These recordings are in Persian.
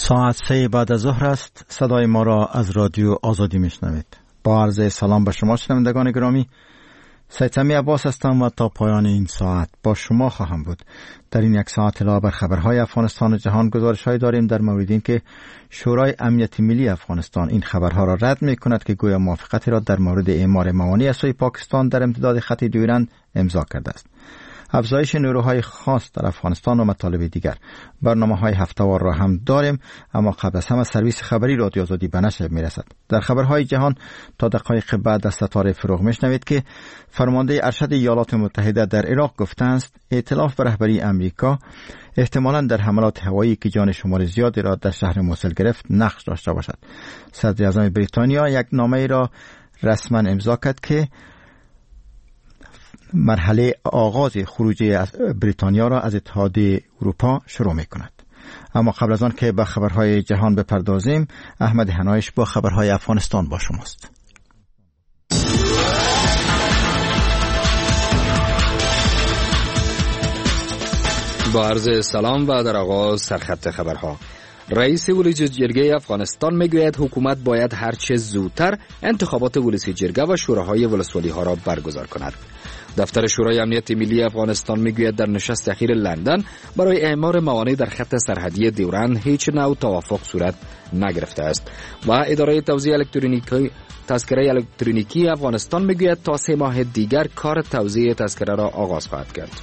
ساعت 3 بعد از ظهر است. صدای ما را از رادیو آزادی میشنوید. با عرض سلام به شما شنوندگان گرامی، سیدسمی عباس هستم و تا پایان این ساعت با شما خواهم بود. در این یک ساعت علاوه بر خبرهای افغانستان و جهان گزارش‌هایی داریم در مورد این که شورای امنیت ملی افغانستان این خبرها را رد می‌کند که گویا موافقتی را در مورد اعمار موانع از سوی پاکستان در امتداد خط دیورند امضا کرده است. افزایش نیروهای خاص در افغانستان و مطالب دیگر. برنامه‌های هفته‌وار را هم داریم، اما قبل از همه سرویس خبری رادیو آزادی به نشر می‌رسد. در خبرهای جهان تا دقایق بعد از ستاره فروغ می‌شنوید که فرمانده ارشد ایالات متحده در عراق گفته است ائتلاف به رهبری امریکا احتمالاً در حملات هوایی که جان شمار زیادی را در شهر موسل گرفت نقش داشته باشد. صدر اعظم بریتانیا یک نامه را رسما امضا کرد که مرحله آغاز خروج بریتانیا را از اتحادیه اروپا شروع می کند. اما قبل از آن که به خبرهای جهان بپردازیم، احمد حنایش با خبرهای افغانستان با شماست. با عرض سلام و در آغاز سرخط خبرها. رئیس ولسی جرگه افغانستان میگوید حکومت باید هر چه زودتر انتخابات ولسی جرگه و شوراهای ولسوالی ها را برگزار کند. دفتر شورای امنیت ملی افغانستان میگوید در نشست اخیر لندن برای اعمار موانع در خط سرحدی دیورند هیچ نوع توافق صورت نگرفته است و اداره توزیع الکترونیکی تذکره الکترونیکی افغانستان میگوید تا 3 ماه دیگر کار توزیع تذکره را آغاز خواهد کرد.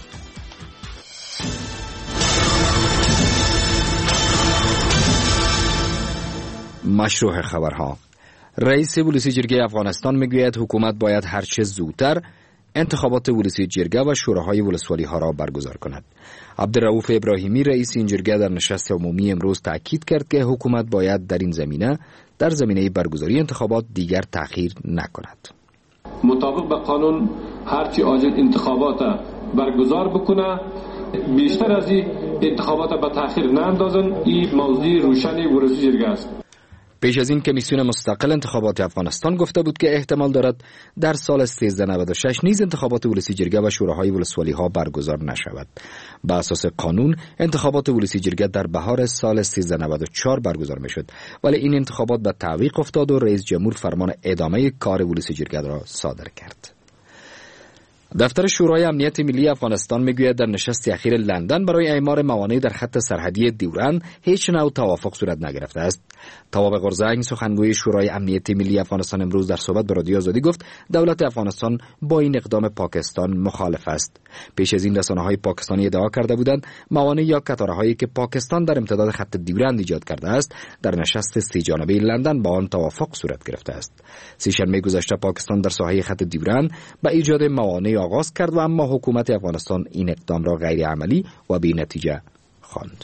مشروع خبرها. رئیس ولسی جرگه افغانستان میگوید حکومت باید هر چه زودتر انتخابات ولسی جرگه و شوراهای ولسوالی ها را برگزار کند. عبدالرؤوف ابراهیمی رئیس این جرگه در نشست عمومی امروز تاکید کرد که حکومت باید در زمینه برگزاری انتخابات دیگر تأخیر نکند. مطابق به قانون هرچی عاجل انتخابات برگزار بکنه، بیشتر از این انتخابات به تأخیر ناندازن. این موضوع روشن ولسی جرگه است. پیش از این کمیسیون مستقل انتخابات افغانستان گفته بود که احتمال دارد در سال 1396 نیز انتخابات ولسی جرگه و شوراهای ولسوالی ها برگزار نشود. بر اساس قانون انتخابات ولسی جرگه در بهار سال 1394 برگزار میشد، ولی این انتخابات به تعویق افتاد و رئیس جمهور فرمان ادامه کار ولسی جرگه را صادر کرد. دفتر شورای امنیت ملی افغانستان میگوید در نشست اخیر لندن برای اعمار موانع در خط سرحدی دیورند هیچ نوع توافق صورت نگرفته است. تواب قرزنگ سخنگوی شورای امنیت ملی افغانستان امروز در صحبت با رادیو آزادی گفت دولت افغانستان با این اقدام پاکستان مخالف است. پیش از این رسانه‌های پاکستانی ادعا کرده بودند موانع یا قطارهایی که پاکستان در امتداد خط دیورند ایجاد کرده است در نشست 3 جانبه لندن با آن توافق صورت گرفته است. سه‌شنبه گذشته پاکستان در ساحه خط دیورند به ایجاد موانع آغاز کرد و اما حکومت افغانستان این اقدام را غیر عملی و بی نتیجه خواند.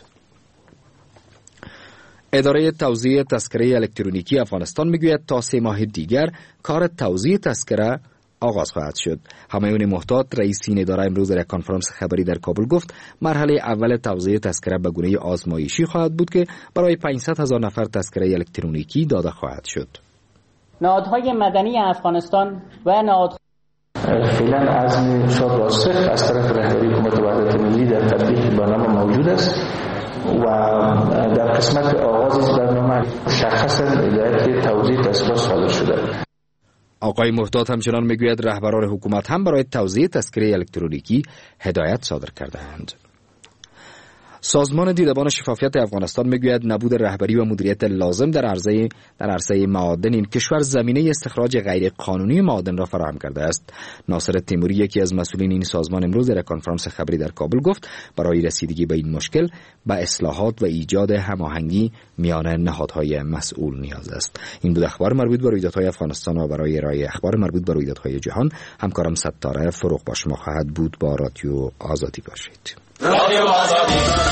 اداره توزیع تذکره الکترونیکی افغانستان میگوید تا 3 ماه دیگر کار توزیع تذکره آغاز خواهد شد. همایون محتاط رئیس این اداره امروز در یک کنفرانس خبری در کابل گفت مرحله اول توزیع تذکره به گونه آزمایشی خواهد بود که برای 500,000 نفر تذکره الکترونیکی داده خواهد شد. نهادهای مدنی افغانستان و نهادهای فعلا عزم شاد و سخت از طرف رهبری حکومت وحدت ملی در تطبیق برنامه موجود است و در قسمت آغاز برنامه شخصا هدایت توزیع تذکره صادر شده. آقای محتاط همچنان میگوید رهبران حکومت هم برای توزیع تذکره الکترونیکی هدایت صادر کرده‌اند. سازمان دیدبان شفافیت افغانستان میگوید نبود رهبری و مدیریت لازم در عرصه معادن این کشور زمینه استخراج غیر قانونی معادن را فراهم کرده است. ناصر تیموری یکی از مسئولین این سازمان امروز در کنفرانس خبری در کابل گفت برای رسیدگی به این مشکل به اصلاحات و ایجاد هماهنگی میان نهادهای مسئول نیاز است. این بود اخبار مربوط به رویدادهای افغانستان و برای ارائه اخبار مربوط به رویدادهای جهان همکارم ستاره فروغ با شما خواهد بود. با رادیو آزادی باشید. رادیو آزادی.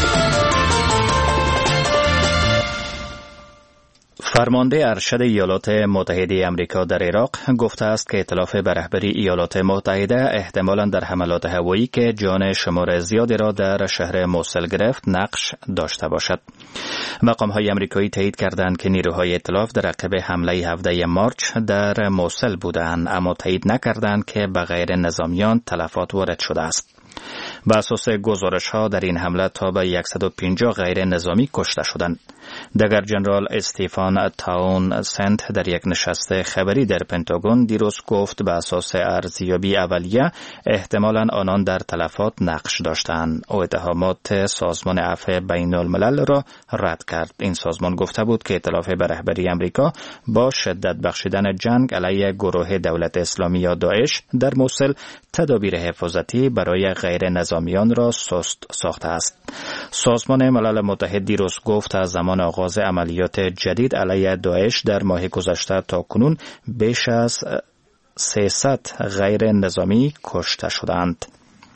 فرمانده ارشد ایالات متحده آمریکا در عراق گفته است که ائتلاف به رهبری ایالات متحده احتمالاً در حملات هوایی که جان شمار زیادی را در شهر موسل گرفت نقش داشته باشد. مقام‌های آمریکایی تایید کردند که نیروهای ائتلاف در عقب حمله 17 مارچ در موسل بودند، اما تایید نکردند که به غیر نظامیان تلفات وارد شده است. بر اساس گزارش‌ها در این حمله تا به 150 غیر نظامی کشته شدند. دگر جنرال استیفان تاون سنت در یک نشست خبری در پنتاگون دیروز گفت به اساس ارزیابی اولیه احتمالاً آنان در تلفات نقش داشتند. او اتهامات سازمان عفو بین الملل را رد کرد. این سازمان گفته بود که ائتلاف به رهبری امریکا با شدت بخشیدن جنگ علیه گروه دولت اسلامی یا داعش در موصل تدابیر حفاظتی برای غیر نظامیان را سست ساخته است. سازمان ملل متحد دیروز گفت از زمان آغاز عملیات جدید علیه داعش در ماه گذشته تا کنون بیش از 300 غیر نظامی کشته شدند.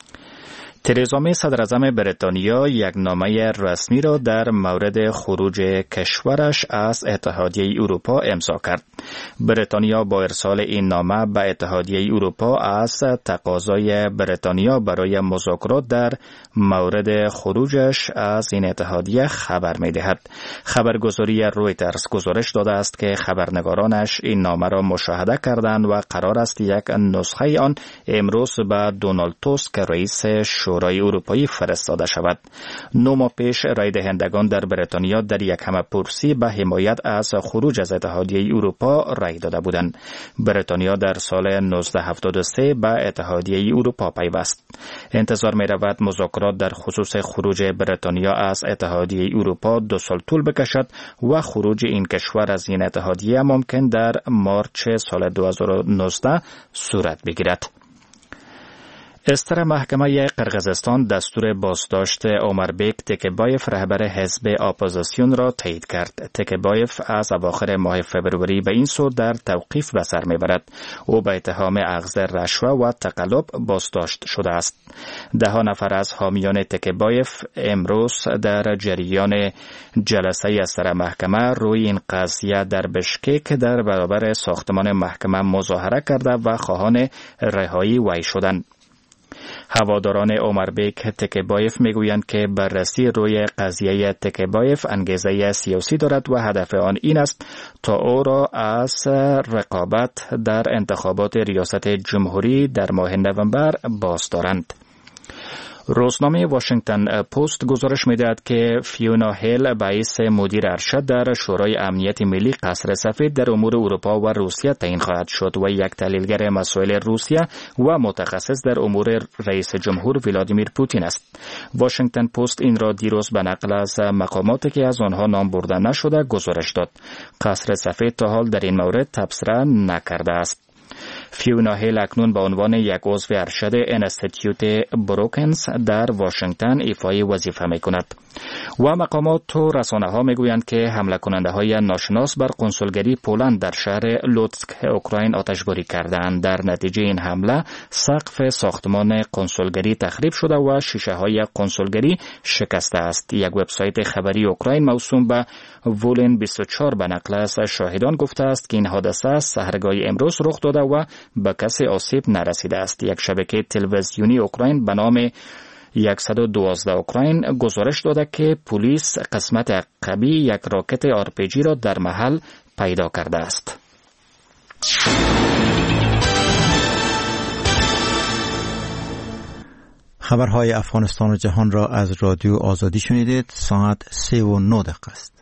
ترزا می صدراعظم بریتانیا یک نامه رسمی را در مورد خروج کشورش از اتحادیه اروپا امضا کرد. بریتانیا با ارسال این نامه به اتحادیه اروپا از تقاضای بریتانیا برای مذاکرات در مورد خروجش از این اتحادیه خبر می دهد. خبرگزاری رویترز گزارش داده است که خبرنگارانش این نامه را مشاهده کردند و قرار است یک نسخه آن امروز به دونالد توسک رئیس شورای اروپایی فرستاده شود. 9 ماه پیش رای دهندگان در بریتانیا در یک همه‌پرسی به حمایت از خروج از اتحادیه اروپا رای داده بودند. بریتانیا در سال 1973 به اتحادیه اروپا پیوست. انتظار می رود مذاکرات در خصوص خروج بریتانیا از اتحادیه اروپا 2 سال طول بکشد و خروج این کشور از این اتحادیه ممکن در مارچ سال 2019 صورت بگیرد. استر محکمه قرقیزستان دستور بازداشت اومربیک تکبایف رهبر حزب اپوزیسیون را تایید کرد. تکبایف از اواخر ماه فبروری به این سو در توقیف به سر میبرد. او به اتهام اخذ رشوه و تقلب بازداشت شده است. 10 نفر از حامیان تکبایف امروز در جریان جلسه استر محکمه روی این قضیه در بشکک در برابر ساختمان محکمه مظاهره کرده و خواهان رهایی وی شدند. هواداران اومربیک تکبایف میگویند که بررسی روی قضیه تکبایف انگیزه سیاسی دارد و هدف آن این است تا او را از رقابت در انتخابات ریاست جمهوری در ماه نوامبر باز دارند. روزنامه واشنگتن پست گزارش می‌دهد که فیونا هیل رئیس مدیر ارشد در شورای امنیت ملی قصر سفید در امور اروپا و روسیه تعیین خواهد شد و یک تحلیلگر مسائل روسیه و متخصص در امور رئیس جمهور ولادیمیر پوتین است. واشنگتن پست این را دیروز به نقل از مقاماتی که از آنها نام برده نشده گزارش داد. قصر سفید تا حال در این مورد تبصره نکرده است. فیونا هیل اکنون به عنوان یک عضو ارشد انستیتیوت بروکنز در واشنگتن ایفای وظیفه می‌کند. و مقامات و رسانه‌ها می‌گویند که حمله کننده‌های ناشناس بر کنسولگری پولند در شهر لوتسک اوکراین آتش‌باری کردند. در نتیجه این حمله سقف ساختمان کنسولگری تخریب شده و شیشه‌های کنسولگری شکسته است. یک وبسایت خبری اوکراین موسوم به وولن 24 به نقل از شاهدان گفته است که این حادثه سحرگاه امروز رخ داده و به کسی آسیب نرسیده است. یک شبکه تلویزیونی اوکراین به نام 112 اوکراین گزارش داده که پلیس قسمت عقبی یک راکت آرپیجی را در محل پیدا کرده است. خبرهای افغانستان و جهان را از رادیو آزادی شنیدید. ساعت 3:09 است.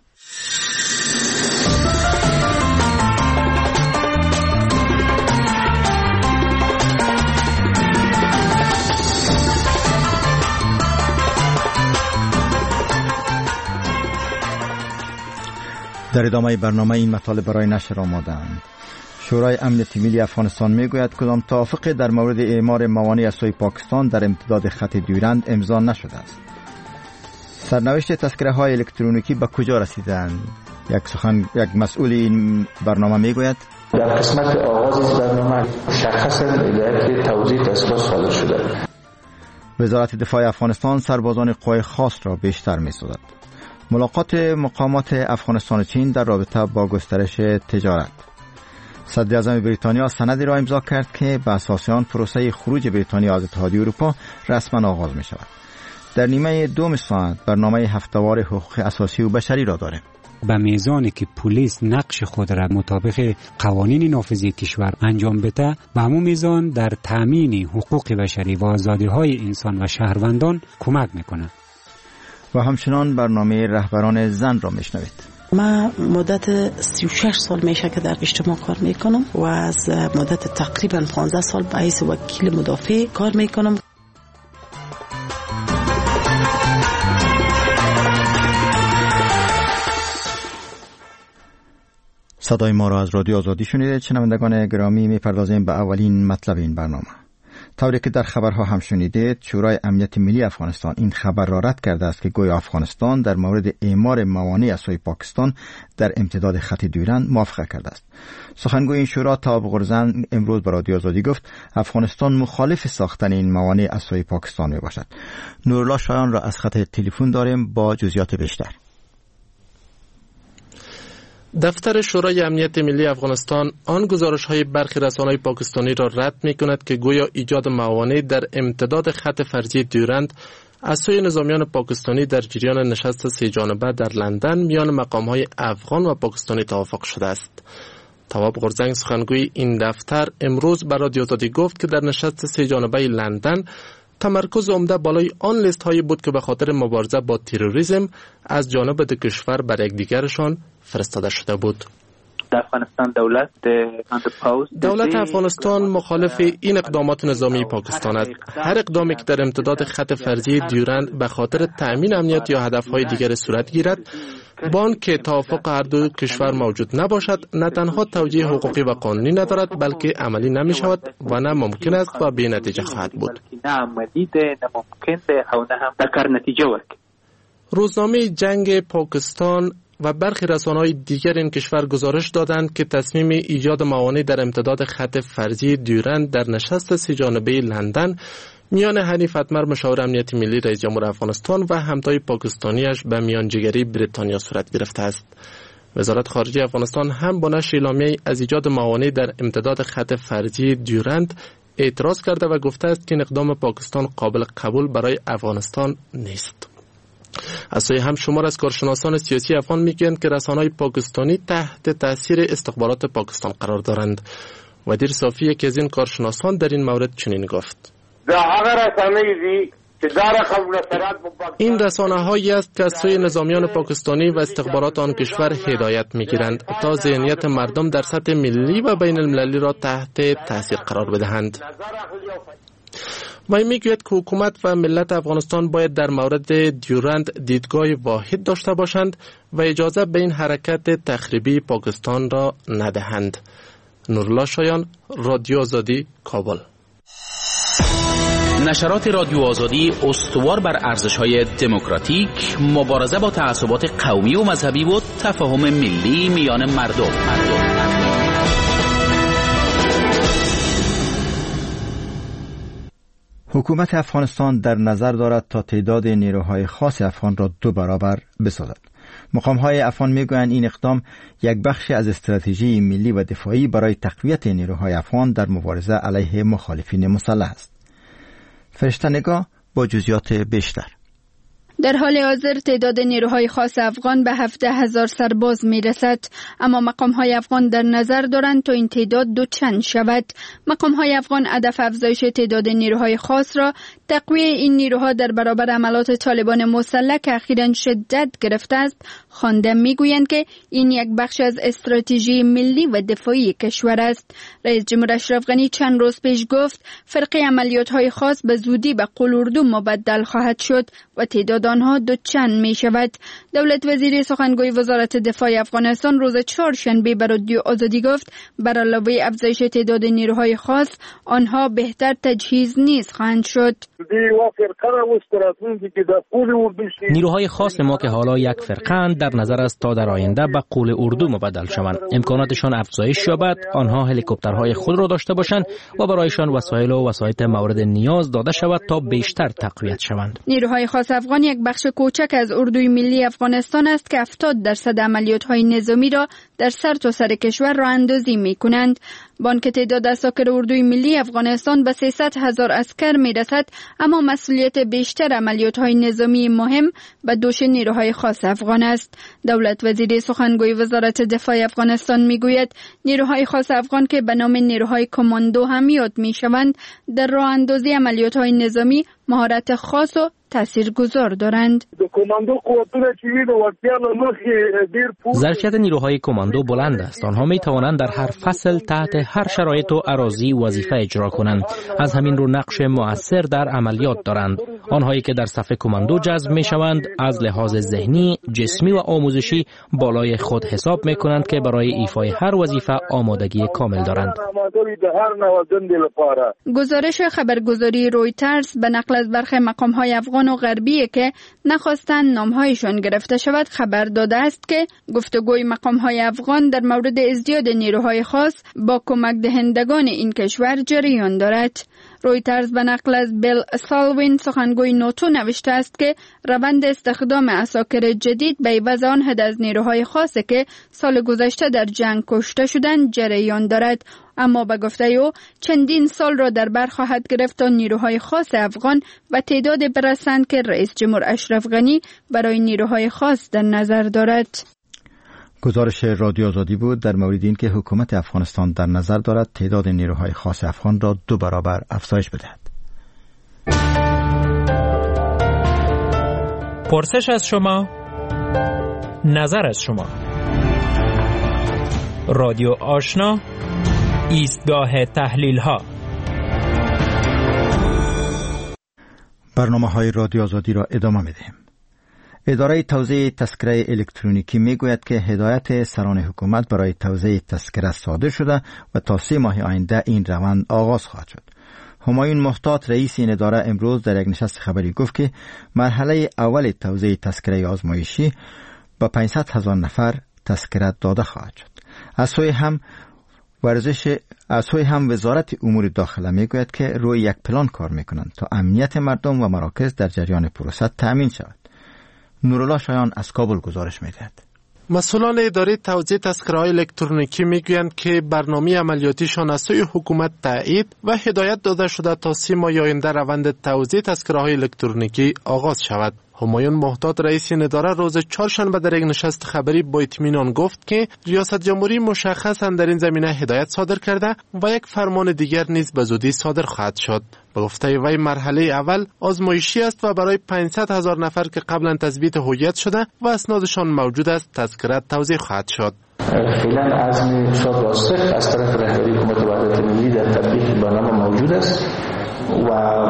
در ادامه برنامه این مطالب برای نشر آماده‌اند. شورای امنیت ملی افغانستان میگوید کدام توافق در مورد اعمار موانع از سوی پاکستان در امتداد خط دیورند امضا نشده است. سرنوشت تذکره‌های الکترونیکی به کجا رسیدند؟ یک مسئول این برنامه میگوید در قسمت آغاز برنامه شخصا هدایت توزیع دستگاه صادر شده. وزارت دفاع افغانستان سربازان قوای خاص را بیشتر می‌سازد. ملاقات مقامات افغانستان و چین در رابطه با گسترش تجارت. صدر اعظم بریتانیا سندی را امضا کرد که به اساس آن پروسه خروج بریتانیا از اتحادیه اروپا رسما آغاز می شود. در نیمه دوم ساعت برنامه هفته‌وار حقوق اساسی و بشری را داریم. به میزانی که پلیس نقش خود را مطابق قوانین نافذه کشور انجام بده، به همون میزان در تامین حقوق بشری و آزادی‌های انسان و شهروندان کمک میکنه. و همچنان برنامه رهبران زن را میشنوید. من مدت 36 سال میشه که در اجتماع کار میکنم و از مدت تقریبا 15 سال به حیث وکیل مدافع کار میکنم. صدای ما را از رادیو آزادی شنیدید. شنوندگان گرامی، میپردازیم به اولین مطلب این برنامه. طوری که در خبرها هم شنیدید، شورای امنیت ملی افغانستان این خبر را رد کرده است که گویا افغانستان در مورد اعمار موانع از سوی پاکستان در امتداد خط دیورند موافقه کرده است. سخنگوی این شورا تواب غورزنگ امروز به رادیو آزادی گفت افغانستان مخالف ساختن این موانع از سوی پاکستان می باشد. نورالله شایان را از خط تلفن داریم با جزئیات بیشتر. دفتر شورای امنیت ملی افغانستان آن گزارش‌های برخی رسانه‌های پاکستانی را رد می‌کند که گویا ایجاد موانع در امتداد خط فرضی دیورند از سوی نظامیان پاکستانی در جریان نشست سه جانبه در لندن میان مقام‌های افغان و پاکستانی توافق شده است. تواب غورزنگ سخنگوی این دفتر امروز به رادیو آزادی گفت که در نشست سه جانبه لندن تمرکز عمده بالای آن لیست هایی بود که به خاطر مبارزه با تروریسم از جانب دو کشور بر یکدیگرشان فرستاده شده بود. دولت افغانستان مخالف این اقدامات نظامی پاکستان است. هر اقدامی که در امتداد خط فرضی دیورند به خاطر تأمین امنیت یا هدفهای دیگر صورت گیرد، با آنکه توافق هر دو کشور موجود نباشد، نه تنها توجیه حقوقی و قانونی ندارد بلکه عملی نمی شود و نه ممکن است و بی نتیجه خواهد بود. روزنامه جنگ پاکستان و برخی رسانه‌های دیگر این کشور گزارش دادند که تصمیم ایجاد موانع در امتداد خط فرضی دیورند در نشست سه جانبه لندن میان حنیف اتمر مشاور امنیت ملی رئیس جمهور افغانستان و همتای پاکستانیش به میانجیگری بریتانیا صورت گرفته است. وزارت خارجه افغانستان هم با نشر اعلامیه‌ای از ایجاد موانع در امتداد خط فرضی دیورند اعتراض کرده و گفته است که این اقدام پاکستان قابل قبول برای افغانستان نیست. از سوی هم شمار از کارشناسان سیاسی افغان میگویند که رسانه‌های پاکستانی تحت تاثیر استخبارات پاکستان قرار دارند. ودیر صافی که از این کارشناسان در این مورد چنین گفت: این رسانه‌هایی است که از سوی نظامیان پاکستانی و استخبارات آن کشور هدایت می‌گیرند تا ذهنیت مردم در سطح ملی و بین المللی را تحت تاثیر قرار بدهند. و میگوید که حکومت و ملت افغانستان باید در مورد دیورند دیدگاه واحد داشته باشند و اجازه به این حرکت تخریبی پاکستان را ندهند. نورالله شایان، رادیو آزادی، کابل. نشرات رادیو آزادی استوار بر ارزش‌های دموکراتیک، مبارزه با تعصبات قومی و مذهبی و تفاهم ملی میان مردم. حکومت افغانستان در نظر دارد تا تعداد نیروهای خاص افغان را 2 برابر بسازد. مقام‌های افغان میگویند این اقدام یک بخشی از استراتژی ملی و دفاعی برای تقویت نیروهای افغان در مبارزه علیه مخالفین مسلح است. فرشته نگاه با جزئیات بیشتر. در حال حاضر تعداد نیروهای خاص افغان به 17,000 سرباز میرسد، اما مقام‌های افغان در نظر دارند تا این تعداد 2 چند شود. مقام‌های افغان هدف افزایش تعداد نیروهای خاص را تقویه این نیروها در برابر عملات طالبان مسلح که اخیراً شدت گرفته است خوانده میگویند که این یک بخش از استراتژی ملی و دفاعی کشور است. رئیس جمهور اشرف غنی چند روز پیش گفت فرقه عملیات‌های خاص به زودی به قول-اردو مبدل خواهد شد و تعداد آنها 2 چند می شود. دولت وزیر سخنگوی وزارت دفاع افغانستان روز چهارشنبه به رادیو آزادی گفت بر علاوه افزایش تعداد نیروهای خاص آنها بهتر تجهیز نیز خواهند شد. نیروهای خاص ما که حالا یک فرقند در نظر است تا در آینده به قول اردو مبدل شوند. امکاناتشان افزایش یابد، آنها هلیکوپترهای خود را داشته باشند و برایشان وسایل و وسایط مورد نیاز داده شود تا بیشتر تقویت شوند. نیروهای خاص افغان یک بخش کوچک از اردوی ملی افغانستان است که 70% عملیات‌های نظامی را در سرتاسر کشور راه اندازی می‌کنند. بانک تعداد اساکر اردوی ملی افغانستان به 300,000 عسکر میرسد، اما مسئولیت بیشتر عملیات‌های نظامی مهم به دوش نیروهای خاص افغان است. دولت وزیر سخنگوی وزارت دفاع افغانستان میگوید نیروهای خاص افغان که به نام نیروهای کماندو هم یاد میشوند، در راه اندازی عملیات‌های نظامی مهارت خاص و تاثیرگذار دارند. ظرفیت نیروهای کماندو بلند است. آنها می توانند در هر فصل تحت هر شرایط و اراضی وظیفه اجرا کنند. از همین رو نقش مؤثر در عملیات دارند. آنهایی که در صف کماندو جذب می شوند از لحاظ ذهنی، جسمی و آموزشی بالای خود حساب می کنند که برای ایفای هر وظیفه آمادگی کامل دارند. گزارش خبرگزاری رویترز به نقل از برخی مقام‌های افغان و غربی که نخواستند نام‌هایشان گرفته شود خبر داده است که گفتگوی مقام‌های افغان در مورد ازدیاد نیروهای خاص با کمک دهندگان این کشور جریان دارد. رویترز به نقل از بیل سالوین سخنگوی ناتو نوشته است که روند استخدام عساکر جدید به عوض آن حد از نیروهای خاصی که سال گذشته در جنگ کشته شدند جریان دارد، اما به گفته او چندین سال را در بر خواهد گرفت تا نیروهای خاص افغان و تعداد برسند که رئیس جمهور اشرف غنی برای نیروهای خاص در نظر دارد. گزارش رادیو آزادی بود در مورد این که حکومت افغانستان در نظر دارد تعداد نیروهای خاص افغان را 2 برابر افزایش بدهد. پرسش از شما، نظر از شما. رادیو آشنا، ایستگاه تحلیل ها. برنامه‌های رادیو آزادی را ادامه می‌دهیم. اداره توزیع تذکره الکترونیکی میگوید که هدایت سران حکومت برای توزیع تذکره صادر شده و تا 3 ماه آینده این روند آغاز خواهد شد. همایون محتاط رئیس این اداره امروز در یک نشست خبری گفت که مرحله اول توزیع تذکره آزمایشی با 500,000 نفر تذکره داده خواهد شد. از سوی هم وزارت امور داخله میگوید که روی یک پلان کار میکنند تا امنیت مردم و مراکز در جریان پروسه تأمین شود. نورالله شایان از کابل گزارش میدهد. مسئولان اداره توزیع تذکره‌های الکترونیکی میگویند که برنامه عملیاتیشان از سوی حکومت تایید و هدایت داده شده تا 3 ماه آینده روند توزیع تذکره‌های الکترونیکی آغاز شود. همایون محتاط رئیس این اداره روز چهارشنبه در یک نشست خبری با اطمینان گفت که ریاست جمهوری مشخصاً در این زمینه هدایت صادر کرده و یک فرمان دیگر نیز به زودی صادر خواهد شد. به گفته وی مرحله اول آزمایشی است و برای 500,000 نفر که قبلا تثبیت هویت شده و اسنادشان موجود است تذکره توزیع خواهد شد. فعلا عزم شاد راسخ از طرف رهبری حکومت وحدت ملی در تطبیق برنامه موجود است و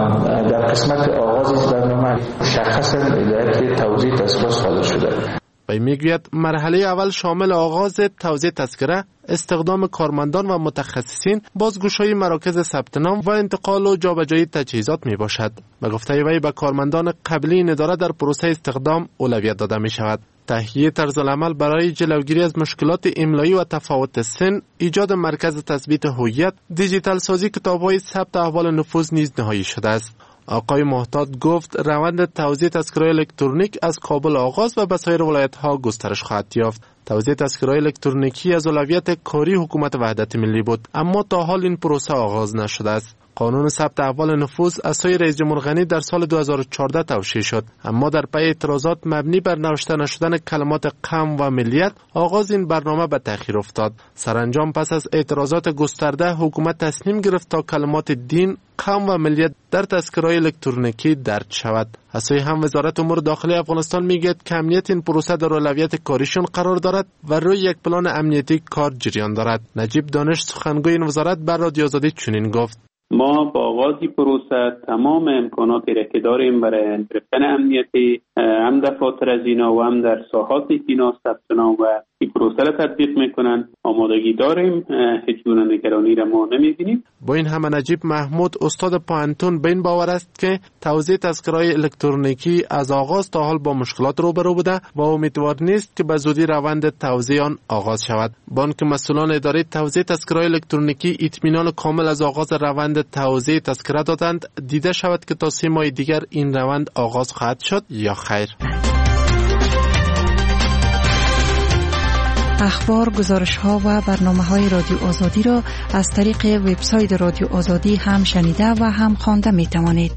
در قسمت آغاز برنامه شخصا هدایت توزیع تذکره صادر شده. وی میگوید مرحله اول شامل آغاز توزیع تذکره، استخدام کارمندان و متخصصین، بازگشایی مراکز ثبت نام و انتقال و جابجایی تجهیزات می باشد. به گفته وی به کارمندان قبلی این اداره در پروسه استخدام اولویت داده می شود. تهیه طرزالعمل برای جلوگیری از مشکلات املایی و تفاوت سن، ایجاد مرکز تثبیت هویت، دیجیتال سازی کتاب‌های ثبت احوال نفوذ نیز نهایی شده است. آقای محتاط گفت روند توزیع تذکره الکترونیک از کابل آغاز و به سایر ولایت‌ها گسترش خواهد یافت. توزیع تذکره الکترونیکی از اولویت کاری حکومت وحدت ملی بود، اما تا حال این پروسه آغاز نشده است. قانون ثبت احوال نفوذ از سوی رئیس جمهور غنی در سال 2014 توشیح شد، اما در پی اعتراضات مبنی بر نوشته نشدن کلمات قوم و ملیت آغاز این برنامه به تأخیر افتاد. سرانجام پس از اعتراضات گسترده حکومت تصمیم گرفت تا کلمات دین، قوم و ملیت در تذکره الکترونیکی درج شود. از سوی هم وزارت امور داخلی افغانستان میگوید که امنیت این پروسه در اولویت کاریشون قرار دارد و روی یک پلان امنیتی کار جریان دارد. نجیب دانش سخنگوی این وزارت بر رادیو آزادی چنین گفت: ما با آغاز پروسه تمام امکاناتی را که داریم برای گرفتن امنیتی هم دفاتر از اینا و هم در ساحات اینا ثبت نام و این پروسه را تطبیق میکنن آمادگی داریم. هیچ گونه نگرانی را ما نمیبینیم. با این همه نجیب محمود استاد پوهنتون به این باور است که توزیع تذکره الکترونیکی از آغاز تا حال با مشکلات روبرو بوده و امیدوار نیست که به زودی روند توزیع آن آغاز شود. با آنکه مسئولان اداره توزیع تذکره الکترونیکی اطمینان کامل از آغاز روند توزیع تذکره دادند، دیده شود که تا 3 ماه دیگر این روند آغاز خواهد شد یا خیر. اخبار، گزارش‌ها و برنامه‌های رادیو آزادی را از طریق وبسایت رادیو آزادی هم شنیده و هم خوانده می‌توانید.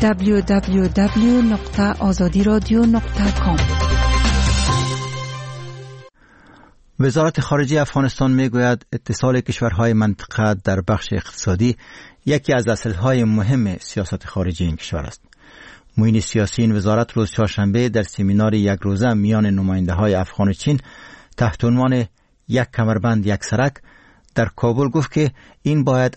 www.azadiradio.com. وزارت خارجه افغانستان میگوید اتصال کشورهای منطقه در بخش اقتصادی یکی از اصل‌های مهم سیاست خارجی این کشور است. معین سیاسی این وزارت روز چهارشنبه در سمینار یک روزه میان نماینده‌های افغان و چین تحت عنوان یک کمربند یک سرک در کابل گفت که این باید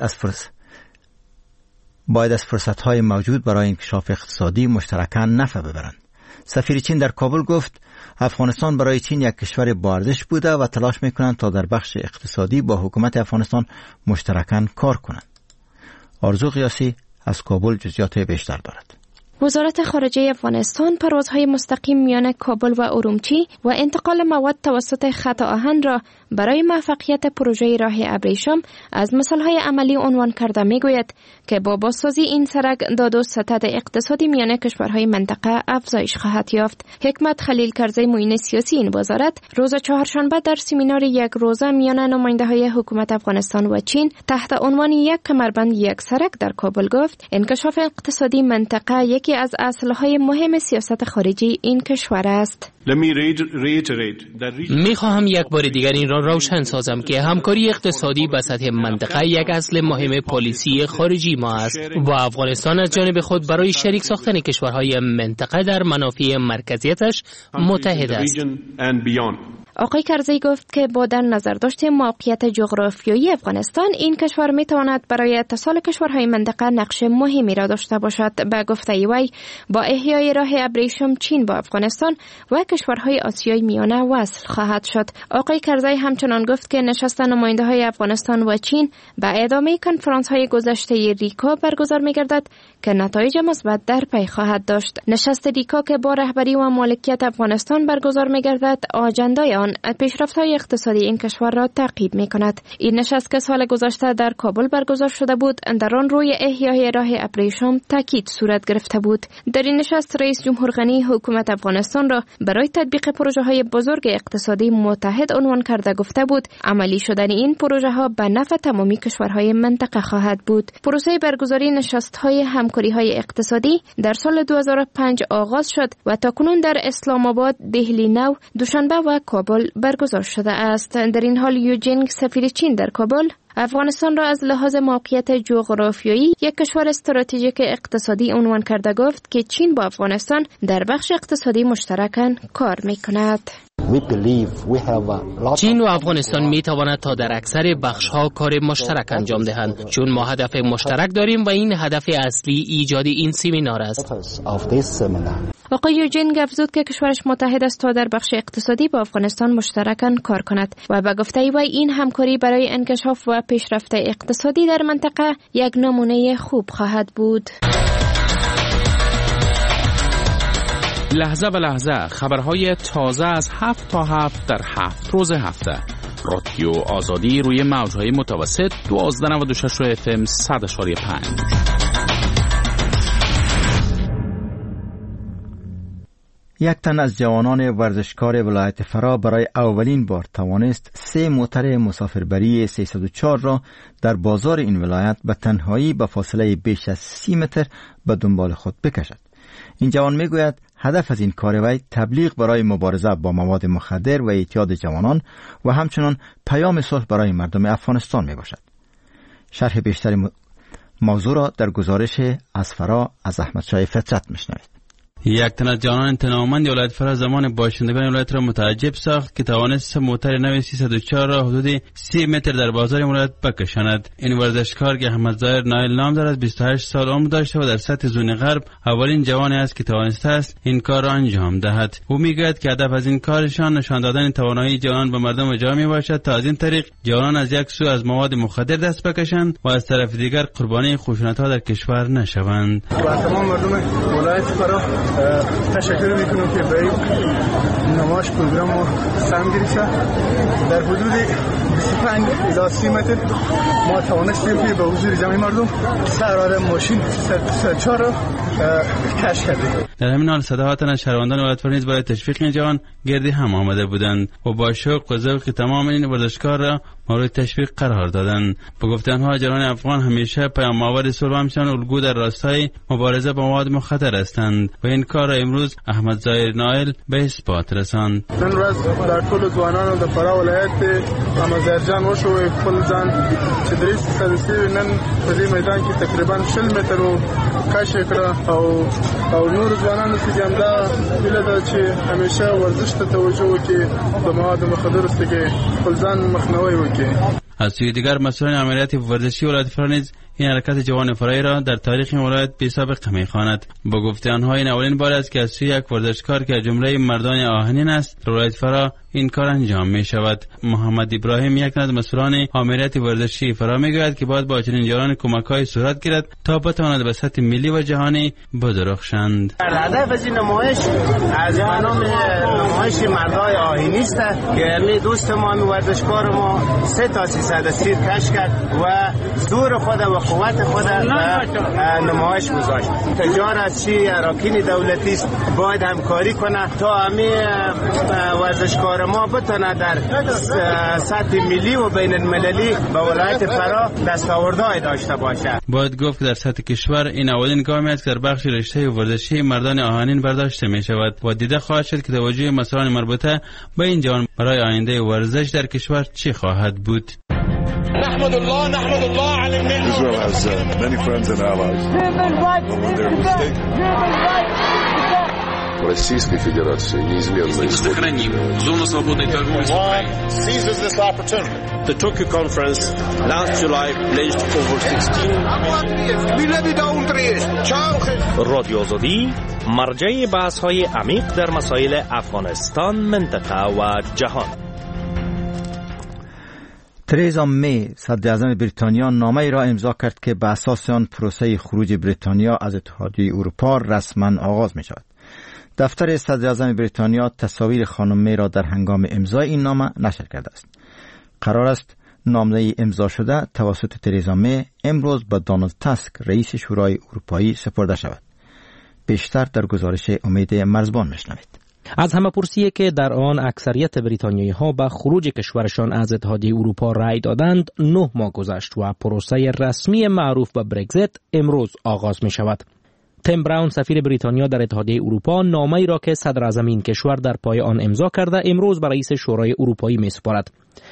از فرصت‌های موجود برای انکشاف اقتصادی مشترکاً نفع ببرند. سفیر چین در کابل گفت افغانستان برای چین یک کشور با ارزش بوده و تلاش می‌کنند تا در بخش اقتصادی با حکومت افغانستان مشترکاً کار کنند. آرزو قیاسی از کابل جزئیات بیشتر دارد. وزارت خارجه افغانستان پروازهای مستقیم میان کابل و ارومچی و انتقال مواد توسط خط آهن را برای موفقیت پروژه راه ابریشم از مثالهای عملی عنوان کرده میگوید که با بازسازی این سرک داد و ستد اقتصادی میان کشورهای منطقه افزایش خواهد یافت. حکمت خلیل کرزی معین سیاسی این وزارت روز چهارشنبه در سمینار یک روزه میان نماینده‌های حکومت افغانستان و چین تحت عنوان یک کمربند یک سرک در کابل گفت انکشاف اقتصادی منطقه یکی از اصل‌های مهم سیاست خارجی این کشور است. می‌خواهم یک بار دیگر این را روشن سازم که همکاری اقتصادی به سطح منطقه یک اصل مهم پالیسی خارجی ما است و افغانستان از جانب خود برای شریک ساختن کشورهای منطقه در منافع مرکزیتش متحد است. آقای کرزی گفت که با در نظر داشت موقعیت جغرافیایی افغانستان این کشور میتواند برای اتصال کشورهای منطقه نقش مهمی را داشته باشد. به گفته وی با احیای راه ابریشم چین با افغانستان و کشورهای آسیای میانه وصل خواهد شد. آقای کرزی همچنان گفت که نشست نماینده‌های افغانستان و چین به ادامه کنفرانس‌های گذشته ریکا برگزار می‌گردد که نتایج مثبت در پی خواهد داشت. نشست ریکا که با رهبری و مالکیت افغانستان برگزار می‌گردد آجندای آن پیشرفت‌های اقتصادی این کشور را تعقیب می‌کند. این نشست که سال گذشته در کابل برگزار شده بود در آن روی احیای راه ابریشم تاکید صورت گرفته بود. در این نشست رئیس جمهور غنی حکومت افغانستان را برای تطبیق پروژه‌های بزرگ اقتصادی متحد عنوان کرده گفته بود عملی شدن این پروژه‌ها به نفع تمامی کشورهای منطقه خواهد بود. پروسه برگزاری نشست‌های همکاری‌های اقتصادی در سال 2005 آغاز شد و تاکنون در اسلام آباد، دهلی نو، دوشنبه و کابل برگزار شده است. در این حال یوجینگ سفیر چین در کابل افغانستان را از لحاظ موقعیت جغرافیایی یک کشور استراتژیک اقتصادی عنوان کرده گفت که چین با افغانستان در بخش اقتصادی مشترکاً کار می‌کند. چین و افغانستان می تواند تا در اکثر بخش‌ها کار مشترک انجام دهند چون ما هدف مشترک داریم و این هدف اصلی ایجاد این سمینار است. آقای یوجینگ افزود که کشورش متحد است تا در بخش اقتصادی با افغانستان مشترکاً کار کند و به گفته وی این همکاری برای انکشاف و پیشرفت اقتصادی در منطقه یک نمونه خوب خواهد بود. لحظه به لحظه خبرهای تازه از 7 تا 7 در 7 روز هفته. رادیو آزادی روی موجهای متوسط 1296 FM 100.5. یک تن از جوانان ورزشکار ولایت فرا برای اولین بار توانست 3 موتر مسافربری 304 را در بازار این ولایت به تنهایی به فاصله بیش از 30 متر به دنبال خود بکشد. این جوان میگوید هدف از این کار وی تبلیغ برای مبارزه با مواد مخدر و اعتیاد جوانان و همچنین پیام صلح برای مردم افغانستان می باشد. شرح بیشتر موضوع را در گزارش از فرا از احمدشاه فطرت میشنوید. یک تن از جوانان تنومند ولایت فرا زمان باشندگان ولایت را متعجب ساخت که توانست موتر نو 304 را حدود 30 متر در بازار ولایت بکشاند. این ورزشکار که احمد ظاهر نایل نام دارد 28 سال عمر داشته و در سطح زون غرب اولین جوانی است که توانسته است این کار را انجام دهد. او میگوید که هدف از این کارشان نشان دادن توانایی جوان به مردم جامعه باشد تا از این طریق جوانان از یک سو از مواد مخدر دست بکشند و از طرف دیگر قربانی خشونت‌ها در کشور نشوند. تمام مردم ولایت فرا تشکر میکنم که برای نمایش پروگرام ما سهم گرفته. در حدود 25 الی 30 متر ما توانستیم که به حضور جمعی مردم سرار ماشین 304 را کشف کردیم. در همین حال صدها تن از شهروندان ولایت فارا نیز برای تشویق این جوان گردی هم آمده بودند و با شوق و ذوق تمام این ورزشکار را مورد تشویق قرار دادند. با گفته آنها جوانان افغان همیشه پیام‌آور صلح و همچنین الگو در راستای مبارزه با مواد مخدر هستند و این کار را امروز احمد ظاهر نائل به اثبات رساند. نن ورځ د ټولو ځوانانو د فراه ولایت احمد ظاهر جان وشو خپل ځان چې درې سدسي نن په دې میدان کې تقریبا 60 مترو کاش کړه او نور ځوانانو چې همدا بل دا چې همیشه ورزش ته توجه وکړي د مواد مخدر څخه خپل ځان مخنیوي وکړي. از سوی دیگر مسئولان عملیات ورزشی ولایت فرا نیز این حرکت جوان فرایی را در تاریخ این ولایت بی سابقه می‌خواند. با گفته آنها این اولین بار است که از سوی یک ورزشکار که از جمله مردان آهنین است در ولایت فرا این کار انجام می شود. محمد ابراهیم یک از مسئولان عملیات ورزشی فرا میگوید که باید با چنین جوانان کمک‌های صورت گیرد تا بتواند به سطح ملی و جهانی بدرخشند. هدف از این نمایش از نمایش مردای آهنی است که می دوست ما ورزشکار ما 3 تا 300 سیر کش کرد و زور خود و قوت خود نمایش گذاشت. تجارت چی اراکین دولتی باید همکاری کنه تا همه ورزشکار ما بتونه در سطح ملی و بین المللی به ولایت فرا دستاوردهای داشته باشه. باید گفت که در سطح کشور این اولین گامی است که در بخش رشته ورزشی مردان آهنین برداشته می شود و دیده خواهد شد که توجه مسائل مربوطه به این جوان برای آینده ورزش در کشور چی خواهد بود. نحمد الله على النعمة. Israel has many friends and allies. When they're mistaken. Российской Федерации неизменно сохраним зону свободной торговли с Украиной. Seizes this opportunity. The Tokyo conference last July pledged over 16 رادیو آزادی مرجع بحث‌های عمیق در مسائل افغانستان، منطقه و جهان. تریزا می صدراعظم بریتانیا نامه‌ای را امضا کرد که به اساس آن پروسه خروج بریتانیا از اتحادیه اروپا رسما آغاز می شود. دفتر صدراعظم بریتانیا تصاویر خانم می را در هنگام امضای این نامه نشر کرده است. قرار است نامه امضا شده توسط تریزا می امروز به دونالد تاسک رئیس شورای اروپایی سپرده شود. بیشتر در گزارش امید مرزبان میشنوید. از همه پرسیه که در آن اکثریت بریتانیایی ها به خروج کشورشان از اتحادیه اروپا رأی دادند 9 ماه گذشت و پروسه رسمی معروف به برگزیت امروز آغاز می شود. تیم براون سفیر بریتانیا در اتحادیه اروپا نامه‌ای را که صدراعظم این کشور در پای آن امضا کرده امروز به رئیس شورای اروپایی می سپارد.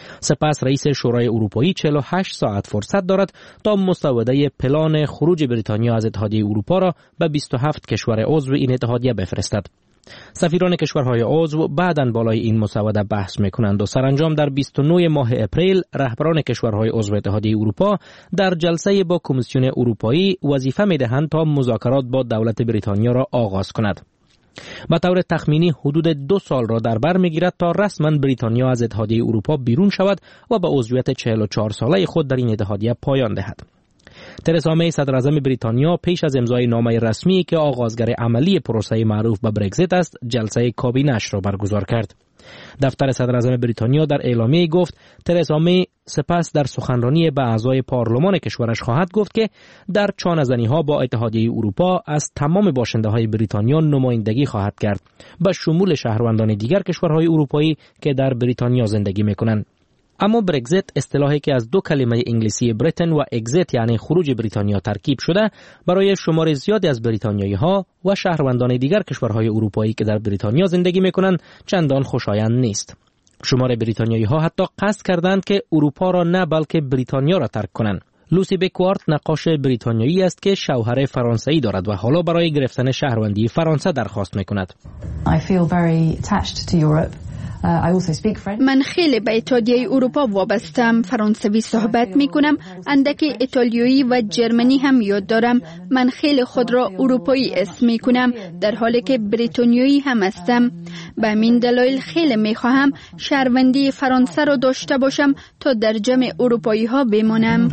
سپس رئیس شورای اروپایی 48 ساعت فرصت دارد تا مسوده پلان خروج بریتانیا از اتحادیه اروپا را به 27 کشور عضو این اتحادیه بفرستد. سفیران کشورهای عضو بعداً بالای این مسوده بحث می‌کنند و سرانجام در 29 ماه اپریل رهبران کشورهای عضو اتحادیه اروپا در جلسه با کمیسیون اروپایی وظیفه می‌دهند تا مذاکرات با دولت بریتانیا را آغاز کند. به طور تخمینی حدود 2 سال را در بر می‌گیرد تا رسما بریتانیا از اتحادیه اروپا بیرون شود و به عضویت 44 ساله خود در این اتحادیه پایان دهد. ترزا می صدراعظم بریتانیا پیش از امضای نامه رسمی که آغازگر عملی پروسه معروف به برگزیت است جلسه کابینه‌اش را برگزار کرد. دفتر صدراعظم بریتانیا در اعلامیه گفت ترزا می سپس در سخنرانی به اعضای پارلمان کشورش خواهد گفت که در چانه‌زنی‌ها با اتحادیه اروپا از تمام باشنده‌های بریتانیا نمایندگی خواهد کرد به شمول شهروندان دیگر کشورهای اروپایی که در بریتانیا زندگی می‌کنند. اما برگزیت اصطلاحی که از 2 کلمه انگلیسی بریتن و اگزیت یعنی خروج بریتانیا ترکیب شده برای شمار زیادی از بریتانیایی ها و شهروندان دیگر کشورهای اروپایی که در بریتانیا زندگی میکنند چندان خوشایند نیست. شمار بریتانیایی ها حتی قصد کردند که اروپا را نه بلکه بریتانیا را ترک کنند. لوسی بکوارت نقاش بریتانیایی است که شوهر فرانسوی دارد و حالا برای گرفتن شهروندی فرانسه درخواست میکند. I feel very attached to Europe. من خیلی به اتحادیه اروپا وابستم. فرانسوی صحبت می کنم، اندکی ایتالیایی و جرمنی هم یاد دارم. من خیلی خود را اروپایی اسم می کنم در حالی که بریتانیایی هم هستم. به همین دلایل خیلی می خواهم شهروندی فرانسه را داشته باشم تا در جمع اروپایی ها بمانم.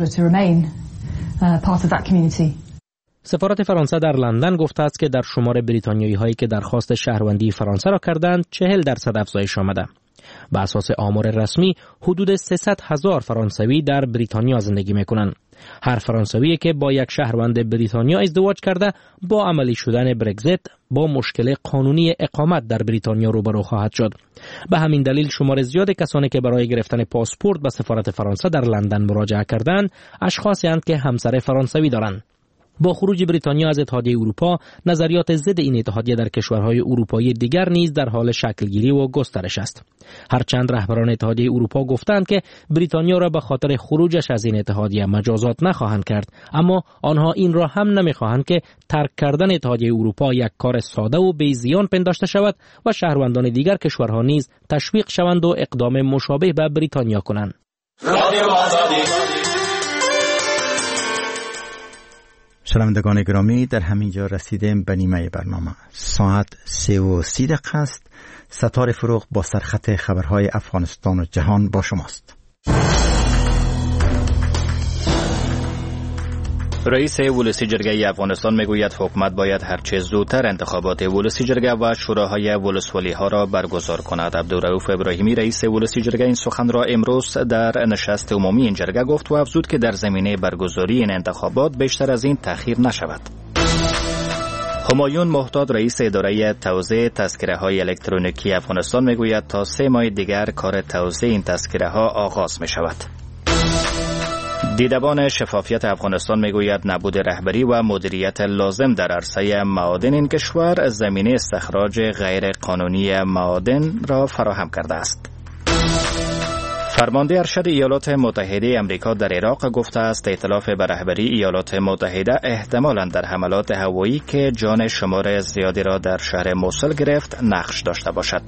سفارت فرانسه در لندن گفته است که در شمار بریتانیایی هایی که درخواست شهروندی فرانسه را کردند 40% افزایش آمده. به اساس آمار رسمی حدود 300,000 فرانسوی در بریتانیا زندگی میکنند. هر فرانسوی که با یک شهروند بریتانیا ازدواج کرده با عملی شدن برگزیت با مشکل قانونی اقامت در بریتانیا روبرو خواهد شد. به همین دلیل شمار زیاد کسانی که برای گرفتن پاسپورت به سفارت فرانسه در لندن مراجعه کردند اشخاصی هستند که همسر فرانسوی دارند. با خروج بریتانیا از اتحادیه اروپا، نظریات ضد این اتحادیه در کشورهای اروپایی دیگر نیز در حال شکلگیری و گسترش است. هرچند رهبران اتحادیه اروپا گفتند که بریتانیا را به خاطر خروجش از این اتحادیه مجازات نخواهند کرد، اما آنها این را هم نمیخواهند که ترک کردن اتحادیه اروپا یک کار ساده و بی زیان پنداشته شود و شهروندان دیگر کشورها نیز تشویق شوند و اقدام مشابه به بریتانیا کنند. شنوندگان گرامی، در همین جا رسیدیم به نیمه برنامه. ساعت 3:30 است. ستاره فروغ با سرخط خبرهای افغانستان و جهان با شماست. رئیس ولسی جرگه افغانستان میگوید حکومت باید هرچه زودتر انتخابات ولسی جرگه و شوراهای ولسوالی ها را برگزار کند. عبدالرؤوف ابراهیمی رئیس ولسی جرگه این سخن را امروز در نشست عمومی این جرگه گفت و افزود که در زمینه برگزاری این انتخابات بیشتر از این تأخیر نشود. همایون محتاط رئیس اداره توزیع تذکره های الکترونیکی افغانستان میگوید تا 3 ماه دیگر کار توزیع این تذکره ها آغاز می شود. دیدبان شفافیت افغانستان میگوید نبود رهبری و مدیریت لازم در عرصه معادن این کشور زمینه استخراج غیر قانونی معادن را فراهم کرده است. فرمانده ارشد ایالات متحده آمریکا در عراق گفته است ائتلاف به رهبری ایالات متحده احتمالاً در حملات هوایی که جان شمار زیادی را در شهر موصل گرفت نقش داشته باشد.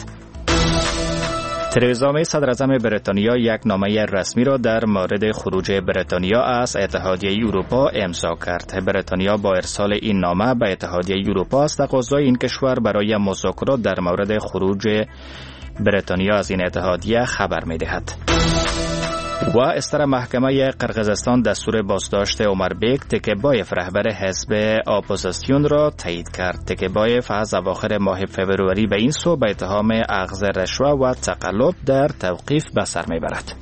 ترزا می صدر اعظم بریتانیا یک نامه رسمی را در مورد خروج بریتانیا از اتحادیه اروپا امضا کرد. بریتانیا با ارسال این نامه به اتحادیه اروپا از تقاضای این کشور برای مذاکرات در مورد خروج بریتانیا از این اتحادیه خبر می دهد. و استر محکمه قرقیزستان دستور بازداشت عمر بیگ تکبایف رهبر حزب اپوزیسیون را تایید کرد. تکبایف از اواخر ماه فوریه به این سو به اتهام اخذ رشوه و تقلب در توقیف به سر میبرد.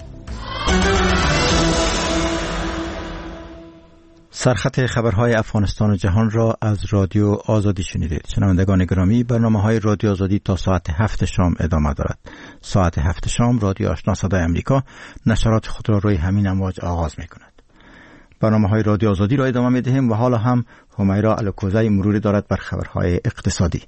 سرخط خبرهای افغانستان و جهان را از رادیو آزادی شنیدید. شنوندگان گرامی، برنامه‌های رادیو آزادی تا ساعت 7 شام ادامه دارد. ساعت 7 شام رادیو آشنا صدای امریکا نشرات خود را روی همین امواج آغاز می‌کند. برنامه‌های رادیو آزادی را ادامه می‌دهیم و حالا هم همیرا الکوزی مروری دارد بر خبرهای اقتصادی.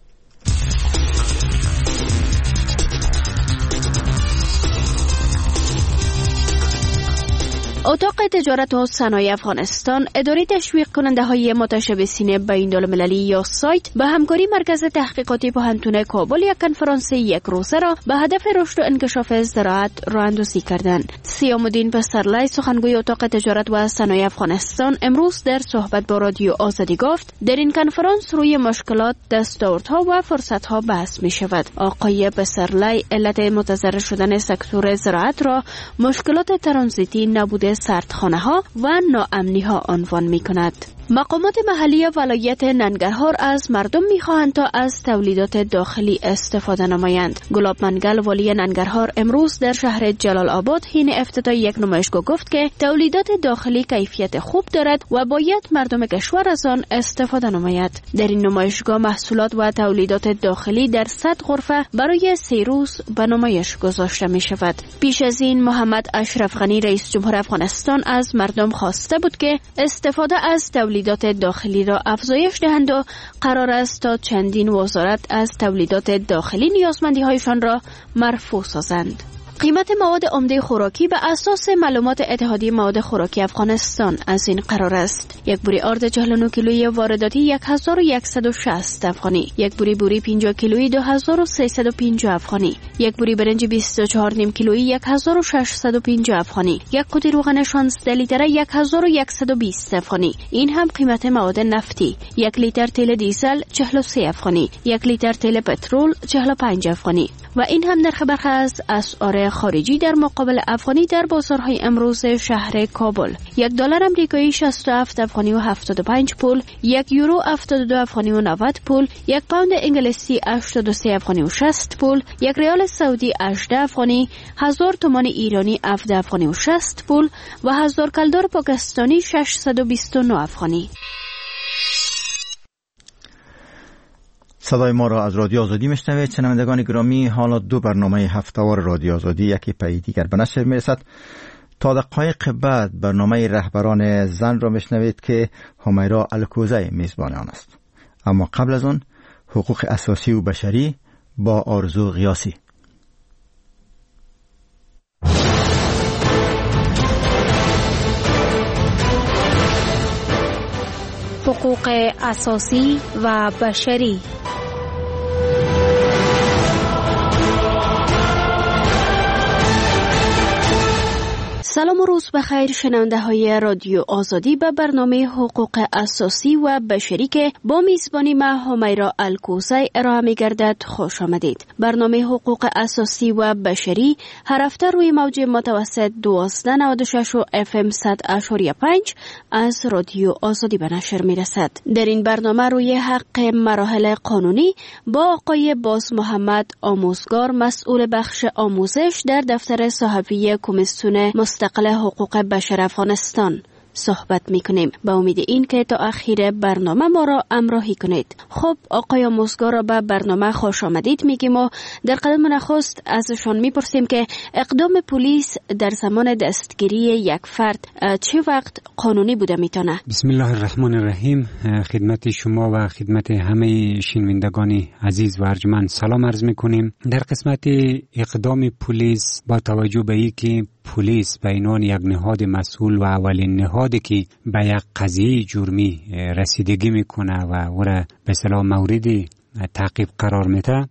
اتاق تجارت و صنایع افغانستان، اداره تشویق کننده های متشبثین بین‌المللی یا سایت، به همکاری مرکز تحقیقاتی پوهنتون کابل یک کنفرانس یک روزه را به هدف رشد و انکشاف زراعت راه اندازی کردند. سیام‌الدین پسرلی، سخنگوی اتاق تجارت و صنایع افغانستان، امروز در صحبت با رادیو آزادی گفت در این کنفرانس روی مشکلات، دستاوردها و فرصتها بحث می شود. آقای پسرلی علت متضرر شدن سکتور زراعت را مشکلات ترانزیتی، نبوده سردخانه ها و ناامنی ها عنوان می کند. مقامات محلی ولایت ننگرهار از مردم می‌خواهند تا از تولیدات داخلی استفاده نمایند. گلاب منگل، والی ننگرهار، امروز در شهر جلال آباد حین افتتاح یک نمایشگاه گفت که تولیدات داخلی کیفیت خوب دارد و باید مردم کشور از آن استفاده نماید. در این نمایشگاه محصولات و تولیدات داخلی در 100 غرفه برای 3 روز به نمایش گذاشته می شود. پیش از این محمد اشرف غنی، رئیس جمهور افغانستان، از مردم خواسته بود که استفاده از تولیدات داخلی را افزایش دهند و قرار است تا چندین وزارت از تولیدات داخلی نیازمندی هایشان را مرفوع سازند. قیمت مواد عمده خوراکی به اساس معلومات اتحادیه مواد خوراکی افغانستان از این قرار است: یک بوری آرد 49 کیلویی وارداتی 1160 افغانی، یک بوری 50 کیلویی 2350 افغانی، یک بوری برنج 24 نیم کیلویی 1650 افغانی، یک قوطی روغن 16 لیتره 1120 افغانی. این هم قیمت مواد نفتی: 1 لیتر تیل دیزل 43 افغانی، 1 لیتر تیل پترول 45 افغانی. و این هم نرخ برخی از اسعار خارجی در مقابل افغانی در بازارهای امروز شهر کابل. $1 آمریکایی 67 افغانی و 75 پول، €1 72 افغانی و 90 پول، یک پوند انگلیسی 83 افغانی و 60 پول، یک ریال سعودی 18 افغانی، 1000 تومان ایرانی 17 افغانی و 60 پول و 1000 کلدار پاکستانی 629 افغانی. صدای ما را از رادیو آزادی میشنوید. شنوندگان گرامی، حالا 2 برنامه هفته‌وار رادیو آزادی یکی پی دیگر به نشر میرسد. تا دقایق بعد برنامه رهبران زن را میشنوید که همیرا الکوزی میزبان آن است. اما قبل از آن حقوق اساسی و بشری با آرزو غیاسی. حقوق اساسی و بشری. سلام و روز بخیر شنونده های رادیو آزادی به برنامه حقوق اساسی و بشری که با میزبانی من همیرا الکوزی ارائه می گردد خوش آمدید. برنامه حقوق اساسی و بشری هر هفته روی موج متوسط 1296 و FM 100.5 از رادیو آزادی به نشر می رسد. در این برنامه روی حق مراحل قانونی با آقای باز محمد آموزگار مسئول بخش آموزش در دفتر صحفی کمیسیون مستقل حقوق بشر افغانستان صحبت میکنیم. با امید این که تا اخیر برنامه ما را همراهی کنید. خب آقای آموزگار را به برنامه خوش آمدید میگیم و در قدم نخست ازشان میپرسیم که اقدام پلیس در زمان دستگیری یک فرد چه وقت قانونی بوده میتونه؟ بسم الله الرحمن الرحیم. خدمت شما و خدمت همه شنوندگان عزیز و ارجمند سلام عرض میکنیم. در قسمت اقدام پلیس با توجه به اینکه پلیس به عنوان یک نهاد مسئول و اولین نهادی که به یک قضیه جرمی رسیدگی میکنه و او را به اصطلاح مورد تعقیب قرار میده،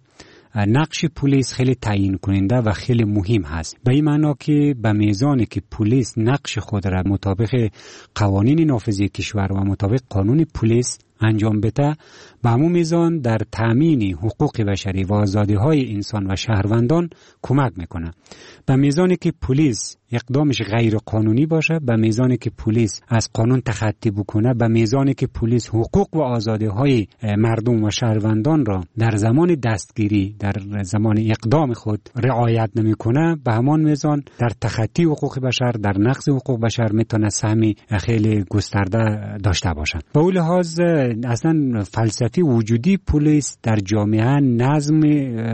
نقش پلیس خیلی تعیین کننده و خیلی مهم هست. به این معنا که به میزانی که پلیس نقش خود را مطابق قوانین نافذه کشور و مطابق قانون پلیس انجام بده، به همون میزان در تامین حقوق بشری و آزادی‌های انسان و شهروندان کمک میکنه. به میزانی که پلیس اقدامش غیر قانونی باشه، به میزانی که پلیس از قانون تخطی بکنه، به میزانی که پلیس حقوق و آزادی‌های مردم و شهروندان را در زمان دستگیری، در زمان اقدام خود رعایت نمیکنه، به همان میزان در تخطی حقوق بشر، در نقض حقوق بشر میتونه سهمی خیلی گسترده داشته باشه. به اون لحاظ اصلا فلسفی وجودی پلیس در جامعه نظم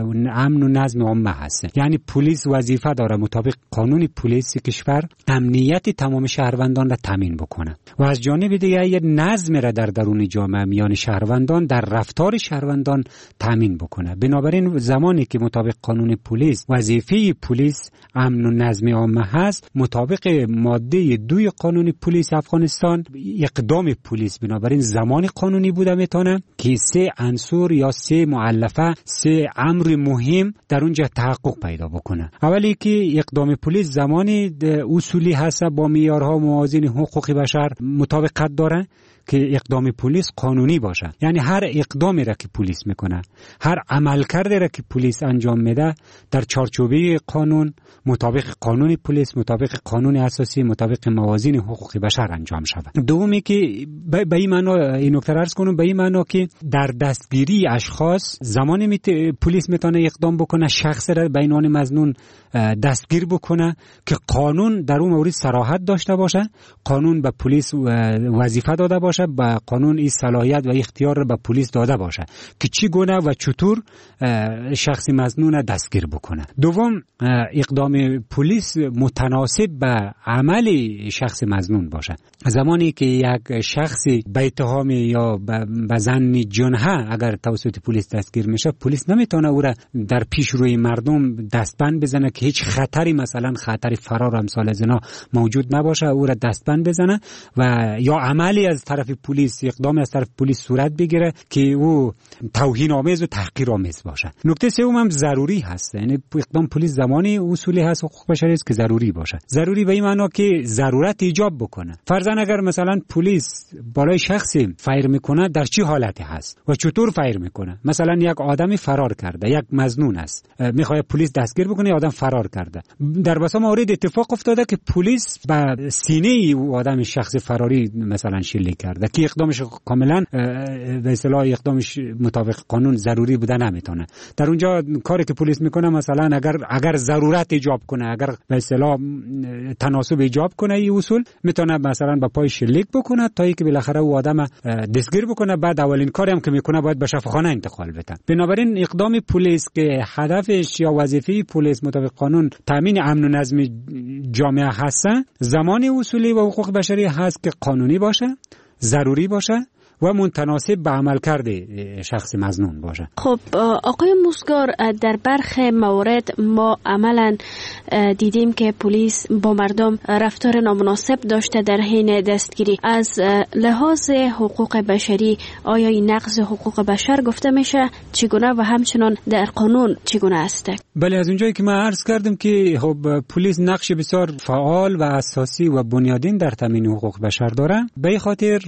امن و نظم عامه هست. یعنی پلیس وظیفه داره مطابق قانون پلیس کشور امنیت تمام شهروندان را تامین بکنه و از جانب دیگه یه نظم را در درون جامعه میان شهروندان در رفتار شهروندان تامین بکنه. بنابراین زمانی که مطابق قانون پلیس وظیفه پلیس امن و نظم عامه هست، مطابق ماده 2 قانون پلیس افغانستان اقدام پلیس بنابراین زمان قانونی بوده میتونه که 3 عنصر یا 3 مؤلفه، 3 امر مهم در اونجا تحقق پیدا بکنه. اولی که اقدام پلیس زمانی اصولی هست با معیارها موازین حقوق بشر مطابقت داره که اقدام پلیس قانونی باشه. یعنی هر اقدامی را که پلیس میکنه، هر عملکردی را که پلیس انجام میده در چارچوبه قانون، مطابق قانون پلیس، مطابق قانون اساسی، مطابق موازین حقوق بشر انجام شود. دومی که به این معنا این نکته عرض کنم، به این معنا که در دستگیری اشخاص زمانی پلیس میتونه اقدام بکنه شخص را به عنوان مظنون دستگیر بکنه که قانون در اون مورد صراحت داشته باشه، قانون به پلیس وظیفه داده باشه، با قانون این صلاحیت و اختیار را به پلیس داده باشه که چی گونه و چطور شخص مظنون دستگیر بکنه. دوم، اقدام پلیس متناسب به عمل شخص مظنون باشه. زمانی که یک شخصی به اتهام یا به ظن جنحه اگر توسط پلیس دستگیر میشه، پلیس نمیتونه او را در پیش روی مردم دستبند بزنه که هیچ خطری، مثلا خطر فرار امثال زنا موجود نباشه، او را دستبند بزنه و یا عملی از طرف طرف پلیس، اقدامی از طرف پلیس صورت بگیره که او توهین آمیز و تحقیر آمیز باشه. نکته سوم هم ضروری هست، یعنی اقدام پلیس زمانی اصولی هست حقوق بشری است که ضروری باشه. ضروری به این معنا که ضرورت ایجاب بکنه. فرضاً اگر مثلا پلیس بالای شخصی فایر میکنه در چه حالتی هست و چطور فایر میکنه؟ مثلا یک آدمی فرار کرده، یک مظنون است، میخواد پلیس دستگیر بکنه، آدم فرار کرده. در بسا مورد اتفاق افتاده که پلیس به سینه او آدم شخص فراری مثلا شلیک کرده که اقدامش کاملا به اصطلاح اقدامش مطابق قانون ضروری بوده نمیتونه. در اونجا کاری که پلیس میکنه مثلا اگر ضرورت ایجاب کنه، اگر به اصطلاح تناسب ایجاب کنه این اصول، میتونه مثلا به پای شلیک بکنه تا اینکه بالاخره او آدم دستگیر بکنه. بعد اولین کاری هم که میکنه باید به شفاخانه انتقال بده. بنابراین اقدام پلیس که هدفش یا وظیفه پلیس مطابق قانون تامین امن و نظم جامعه هست، زمان اصولی و حقوق بشری هست که قانونی باشه، ضروری باشه و متناسب به عملکرد شخص مظنون باشه. خب آقای موسگار، در برخی موارد ما عملا دیدیم که پلیس با مردم رفتار نامناسب داشته در حین دستگیری. از لحاظ حقوق بشری آیا این نقض حقوق بشر گفته میشه؟ چگونه و همچنان در قانون چگونه است؟ بله، از اونجایی که ما عرض کردم که خب پلیس نقش بسیار فعال و اساسی و بنیادین در تامین حقوق بشر داره، به این خاطر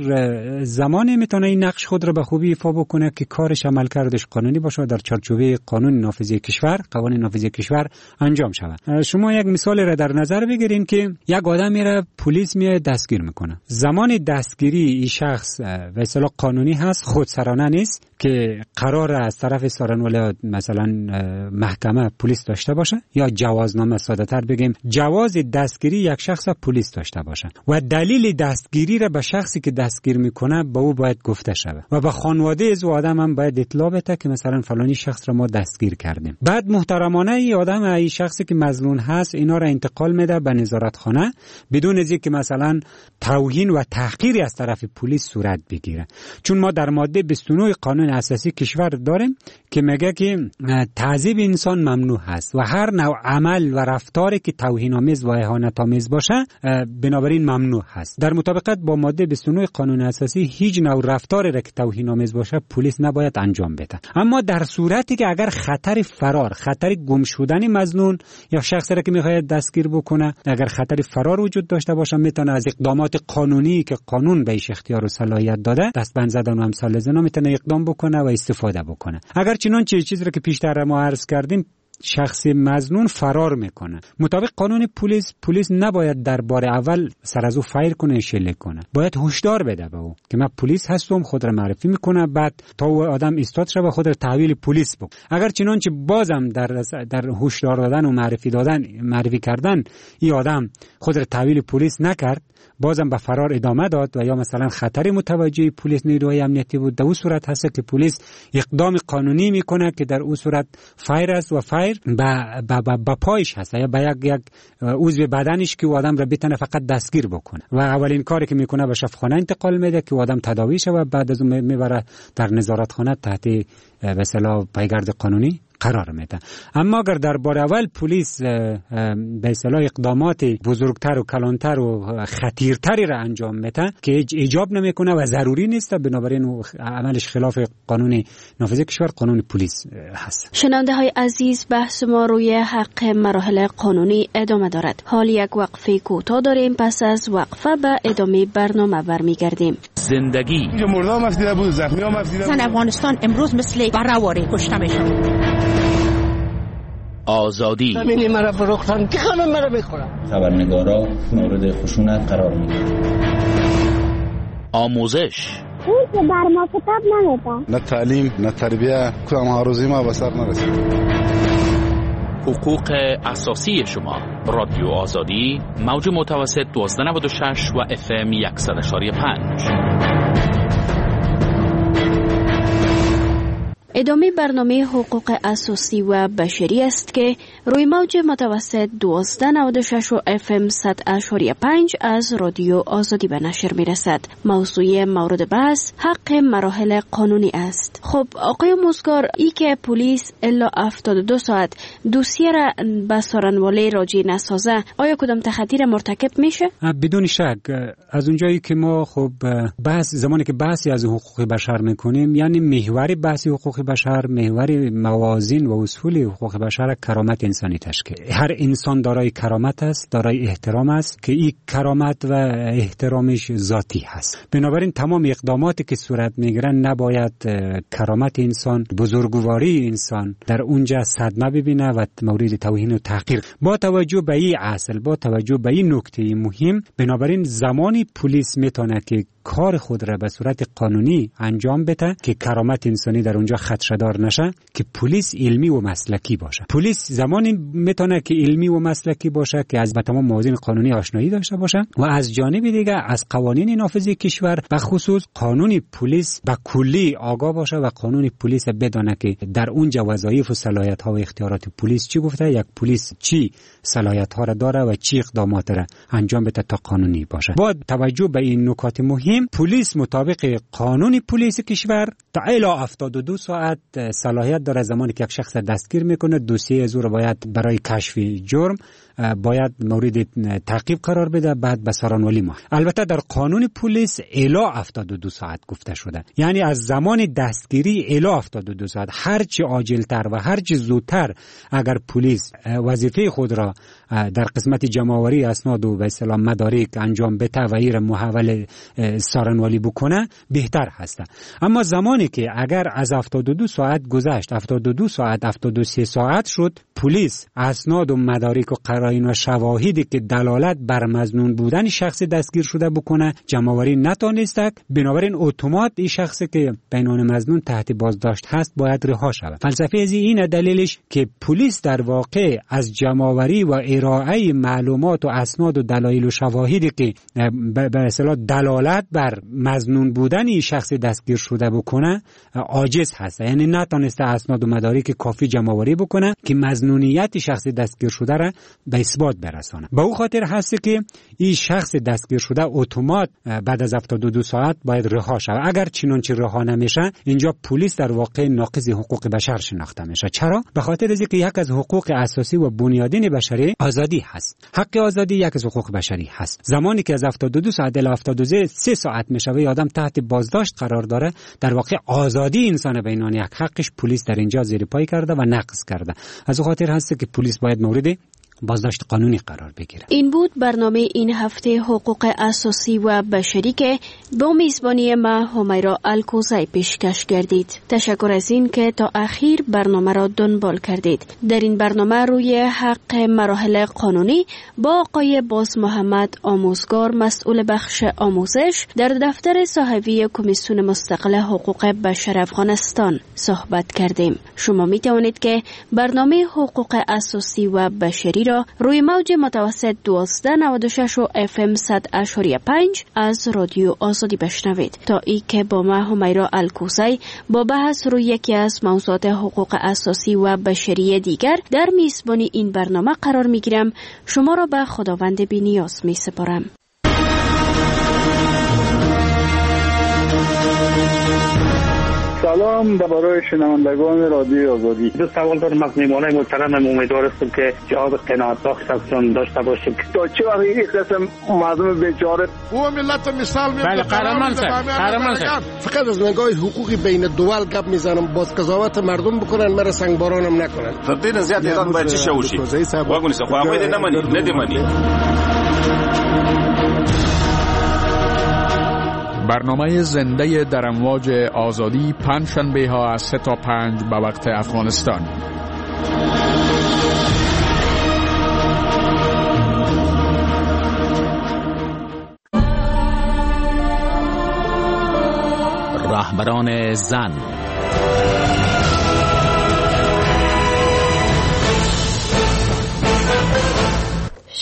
زمان میتونه این نقش خود را به خوبی ایفا بکنه که کارش عملکردش قانونی باشه، در چارچوب قانون نافذه کشور، قوانین نافذه کشور انجام شود. شما یک مثال را در نظر بگیرین که یک آدم میره پلیس میاد دستگیر میکنه. زمان دستگیری این شخص به اصطلاح قانونی هست، خودسرانه نیست که قرار از طرف سارنوله مثلا محکمه پلیس داشته باشه یا جوازنامه، ساده‌تر بگیم جواز دستگیری یک شخص پلیس داشته باشه و دلیل دستگیری را به شخصی که دستگیر میکنه به او باید گفته شود و به خانواده از او آدم هم باید اطلاع بده که مثلا فلانی شخص را ما دستگیر کردیم. بعد محترمانه این آدم، این شخصی که مظنون هست، اینا را انتقال میده به نظارتخانه بدون از اینکه مثلا توهین و تحقیری از طرف پلیس صورت بگیره. چون ما در ماده 29 قانون اساسی کشور داریم که میگه که تعذیب انسان ممنوع هست و هر نوع عمل و رفتاری که توهین‌آمیز و اهانت‌آمیز باشه بنابراین ممنوع هست. در مطابقت با ماده 29 قانون اساسی هیچ نوع رفتاری را که توهین‌آمیز باشه پلیس نباید انجام بده. اما در صورتی که اگر خطر فرار، خطر گم شدن مظنون یا شخصی را که میخواد دستگیر بکنه، اگر خطر فرار وجود داشته باشه، میتونه از اقدامات قانونی که قانون بهش اختیار و صلاحیت داده، دستبند زدن و امثال زنا، میتونه اقدام بکنه و استفاده بکنه. اگر چنانچه چیزی را که پیشتر ما عرض کردیم شخص مظنون فرار میکنه، مطابق قانون پلیس نباید در بار اول سر از او فایر کنه، شلیک کنه. باید هشدار بده به او که من پلیس هستم، خود را معرفی میکنه، بعد تا او آدم ایستاد شه و خود را تحویل پلیس بکنه. اگر چنانچه بازم در هشدار دادن و معرفی کردن این آدم خود را تحویل پلیس نکرد، بازم به فرار ادامه داد و یا مثلا خطر متوجه پلیس نیروهای امنیتی بود، در اون صورت هست که پلیس اقدام قانونی میکنه که در اون صورت فایر است و فایر با پایش هست یا با یک عضو بدنش که آدم را بتونه فقط دستگیر بکنه و اولین کاری که میکنه به شفاخانه انتقال میده که آدم تداوی شه و بعد از اون میبره در نظارتخانه تحت به اصطلاح پایگرد قانونی قرار میده. اما اگر در بار اول پلیس به اصطلاح اقدامات بزرگتر و کلانتر و خطیرتری را انجام میده که ایجاب نمیکنه و ضروری نیست، بنابراین عملش خلاف قانون نافذه کشور، قانون پلیس هست. شنونده های عزیز، بحث ما روی حق مراحل قانونی ادامه دارد. حال یک وقفه کوتاه داریم، پس از وقفه به ادامه برنامه برمیگردیم. زندگی مردم افسیده بود، زخمی هم افسیده بود. افغانستان امروز مثل برآوری کشته میشن. آزادی همینی مرا فروختن که همه مرا میخورن. خبرنگارا مورد خشونت قرار میگیرن. آموزش اون که بر ما کتاب نمیده. نه تعلیم نه تربیه، کدام آرزوی ما به سر نرسید. حقوق اساسی شما. رادیو آزادی، موج متوسط 1296 و FM 100.5. ادامه برنامه حقوق اساسی و بشری است که روی موج متوسط 1296 و FM 100.5 از رادیو آزادی به نشر می رسد. موضوع مورد بحث حق مراحل قانونی است. خب آقای موزگار، ای که پلیس الا 72 ساعت دوسیه را به سارنوالی راجع نسازه، آیا کدام تخطی مرتکب میشه؟ بدون شک. از اونجایی که ما خب زمانی که بحثی از حقوق بشر میکنیم، یعنی محور بحثی حقوق بشر، محور موازین و اصول حقوق بشر کرامت انسانی تشکیل. هر انسان دارای کرامت است، دارای احترام است که این کرامت و احترامش ذاتی هست. بنابراین تمام اقداماتی که صورت میگیرن نباید کرامت انسان، بزرگواری انسان در اونجا صدمه ببینه و مورد توهین و تحقیر. با توجه به این اصل، با توجه به این نکته مهم، بنابراین زمانی پلیس میتونه که کار خود را به صورت قانونی انجام بده که کرامت انسانی در اونجا خدشه‌دار نشه، که پلیس علمی و مسلکی باشه. پلیس زمانی میتونه که علمی و مسلکی باشه که از تمام موازین قانونی آشنایی داشته باشه و از جانب دیگه از قوانین نافذ کشور و خصوص قانون پلیس به کلی آگاه باشه و قانون پلیس بدونه که در اونجا وظایف و صلاحیت‌ها و اختیارات پلیس چی گفته، یک پلیس چی صلاحیت‌ها را داره و چی اقدامات را انجام بده تا قانونی باشه. با توجه به این نکات مهم، پلیس مطابق قانون پلیس کشور تا الی 72 ساعت صلاحیت داره زمانی که یک شخص دستگیر میکنه دوسیه از او را باید برای کشف جرم باید مورد تعقیب قرار بده، بعد به سارنوالی ما. البته در قانون پلیس الی 72 ساعت گفته شده، یعنی از زمان دستگیری الی 72 ساعت. هرچی عاجلتر و هرچی زودتر اگر پلیس وظیفه خود را در قسمت جمع‌آوری اسناد و به اصطلاح مدارک انجام بده و این محول سارنوالی بکنه بهتر هست. اما زمانی که اگر از 72 ساعت گذشت، 72 ساعت 73 ساعت شد، پلیس اسناد و مدارک و قرائن و شواهدی که دلالت بر مظنون بودن شخص دستگیر شده بکنه جمع‌آوری نتونسته، بنابراین اتومات این شخصی که بینان مظنون تحت بازداشت هست باید رها شود. فلسفه از این دلیلش که پلیس در واقع از جمع‌آوری و ارائه معلومات و اسناد و دلایل و شواهدی که به اصطلاح دلالت بر مظنون بودن این شخص دستگیر شده بکنه عاجز هست، یعنی نتونسته اسناد و مدارک کافی جمع‌آوری بکنه که مظنونیت شخص دستگیر شده را به اثبات برسانه. به او خاطر هست که این شخص دستگیر شده اتومات بعد از 72 ساعت باید رها شود. اگر چنانچه رها نمیشه، اینجا پلیس در واقع ناقض حقوق بشر شناخته میشه. چرا؟ به خاطر اینکه یک از حقوق اساسی و بنیادین بشری آزادی هست. حق آزادی یک از حقوق بشری هست. زمانی که از 72 ساعت الی 73 ساعت میشه و آدم تحت بازداشت قرار داره، در واقع آزادی انسان بینان یک حقش پلیس در اینجا زیر پای کرده و نقض کرده. از خاطر هست که پلیس باید مورد بازداشت قانونی قرار بگیره. این بود برنامه این هفته حقوق اساسی و بشری که با میزبانی ما همیرا الکوزی پیشکش گردید. تشکر از این که تا اخیر برنامه را دنبال کردید. در این برنامه روی حق مراحل قانونی با آقای باز محمد آموزگار، مسئول بخش آموزش در دفتر صاحبی کمیسیون مستقل حقوق بشر افغانستان صحبت کردیم. شما می توانید که برنامه حقوق اساسی و بشری را روی موج متوسط 1296 و FM 100.5 از رادیو آزادی بشنوید. تا ای که با ما همیرا الکوزی با بحث روی یکی از موضوعات حقوق اساسی و بشری دیگر در میزبانی این برنامه قرار می گیرم، شما را به خداوند بی‌نیاز می سپارم. سلام برای شنوندگان رادیو آزادی. دو سوال دارم از میهمانای محترم. امیدوار هستم که جواب قناعت بخش ازشون داشته باشیم. تا چه وقت این قسم مردم بیچاره او ملت مثال میاد. بله قهرمان صاحب. فقط از نگاه حقوقی بین دول گپ میزنم، باز قضاوت مردم بکنن، مرا سنگبارانم نکنن. تدین زیاد ایران باید چی شوشی؟ واگونی خو امید ندیمانی. برنامه زنده در امواج آزادی پنجشنبه ها از 3 تا 5 به وقت افغانستان. رهبران زن.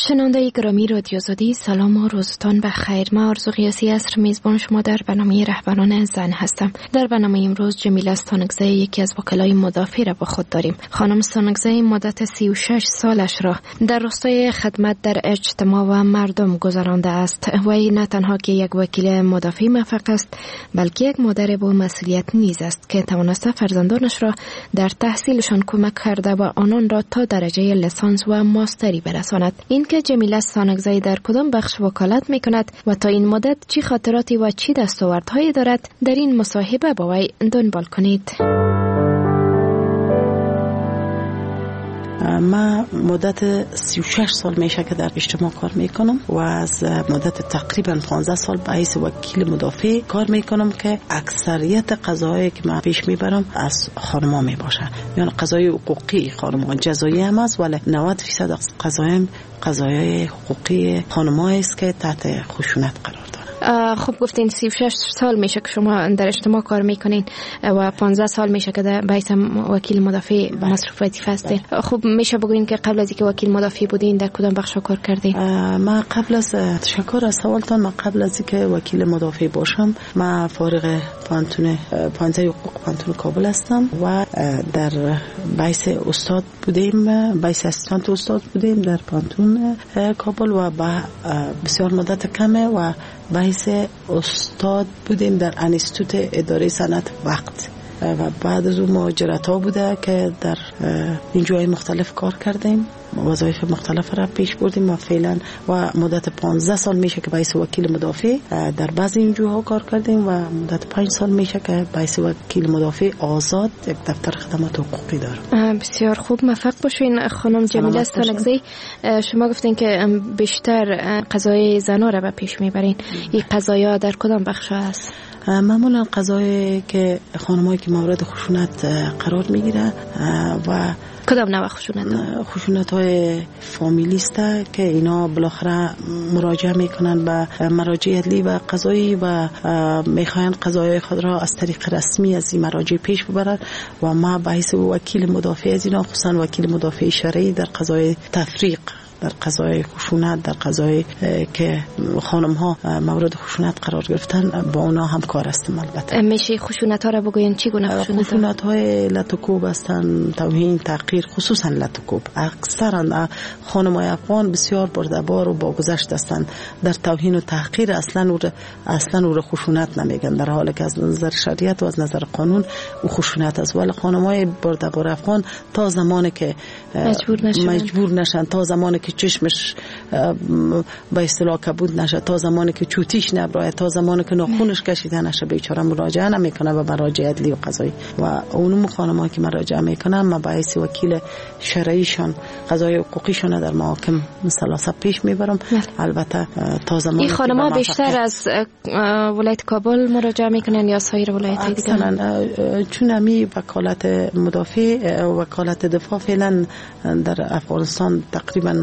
شنونده گرامی رادیو آزادی، سلام و روزتان بخیر. من آرزو قیاسی عصر میزبان شما در برنامه رهبران زن هستم. در برنامه امروز جمیله استانکزی، یکی از وکلای مدافع را با خود داریم. خانم استانکزی مدت 36 سالش را در راستای خدمت در اجتماع و مردم گذرانده است. وی نه تنها که یک وکیل مدافع موفق است، بلکه یک مادر با مسئولیت نیز است که توانسته فرزندانش را در تحصیلشان کمک کرده و آنان را تا درجه لیسانس و ماستری برساند. اینکه جمیله استانکزی در کدام بخش وکالت میکند و تا این مدت چی خاطراتی و چی دستاوردهایی دارد، در این مصاحبه با وی دنبال کنید. من مدت 36 سال میشه که در اجتماع کار میکنم و از مدت تقریبا 15 سال به حیث وکیل مدافع کار میکنم که اکثریت قضایایی که من پیش میبرم از خانم‌ها میباشه، یعنی قضای حقوقی خانم‌ها، جزایی هم است، ولی 90% از قضایای حقوقی خانم‌ها است که تحت خشونت قرار دارند. خب گفتین 36 سال میشه که شما در اجتماع کار میکنین و 15 سال میشه که در بیت وکیل مدافع مصروف وظیفه هستین. خب میشه بگوین که قبل از اینکه وکیل مدافع بودین در کدام بخش کار کردین؟ من قبل از تشکر از سوالتان، من قبل از اینکه وکیل مدافع باشم من فارغ پانزه حقوق پانتون کابل هستم و در بیت استاد بودیم، بیت اسیستانت استاد بودیم در پانتون کابل و بسیار مدت کمه و بحث استاد بودیم در انستیتوت اداره صنعت وقت و بعد از اون مهاجرت ها بوده که در این جای مختلف کار کردیم، وظایف مختلف را پیش بردیم و فعلا و مدت 15 سال میشه که بحث وکیل مدافع در بعضی این جاها کار کردیم و مدت 5 سال میشه که بحث وکیل مدافع آزاد یک دفتر خدمات حقوقی دارم. بسیار خوب، موفق باشین. خانم جمیله استانکزی، شما گفتین که بیشتر قضای زنا را به پیش میبرین. این قضایا در کدام بخش است؟ معمولا قضایی که خانمایی که مورد خشونت قرار میگیره و کدام نوع خشونت؟ خشونت های فامیلی است که اینا بالاخره مراجعه میکنن به مراجع عدلی و قضایی و میخواین قضایای خود را از طریق رسمی از این مراجع پیش ببرن و ما به حیث وکیل مدافع از اینا، خصوصا وکیل مدافع شرعی در قضای تفریق، در قضای خشونت، در قضای که خانم ها مورد خشونت قرار گرفتن با اونا هم کار هستیم. البته میشه خشونت ها را بگوین چی گونه خشونت های لطوکوب هستن، توهین، تحقیر، خصوصا لطوکوب. اکثرا خانم های افغان بسیار بردبار و با گذشت هستند در توهین و تحقیر، اصلا او را خشونت نمیگن، در حالی که از نظر شریعت و از نظر قانون او خشونت است. ولی خانم های بردبار افغان تا زمانی که مجبور نشن، تا زمانی که چشمش به اصطلاح کبود نشه، تا زمانی که چوتیش نبرایه، تا زمانی که ناخونش کشیده نشه، بیچاره مراجعه نمیکنه و مراجع عدلی و قضایی و اونم خانم‌ها که مراجعه میکنن ما با حیث وکیل شرعیشان قضای حقوقیشان در محاکم سلاسه پیش میبرم. البته تا زمانی این خانم‌ها بیشتر از ولایت کابل مراجعه میکنن یا سایر ولایت‌های دیگه؟ چون امی وکالت مدافع، وکالت دفاع فعلا در افغانستان تقریبا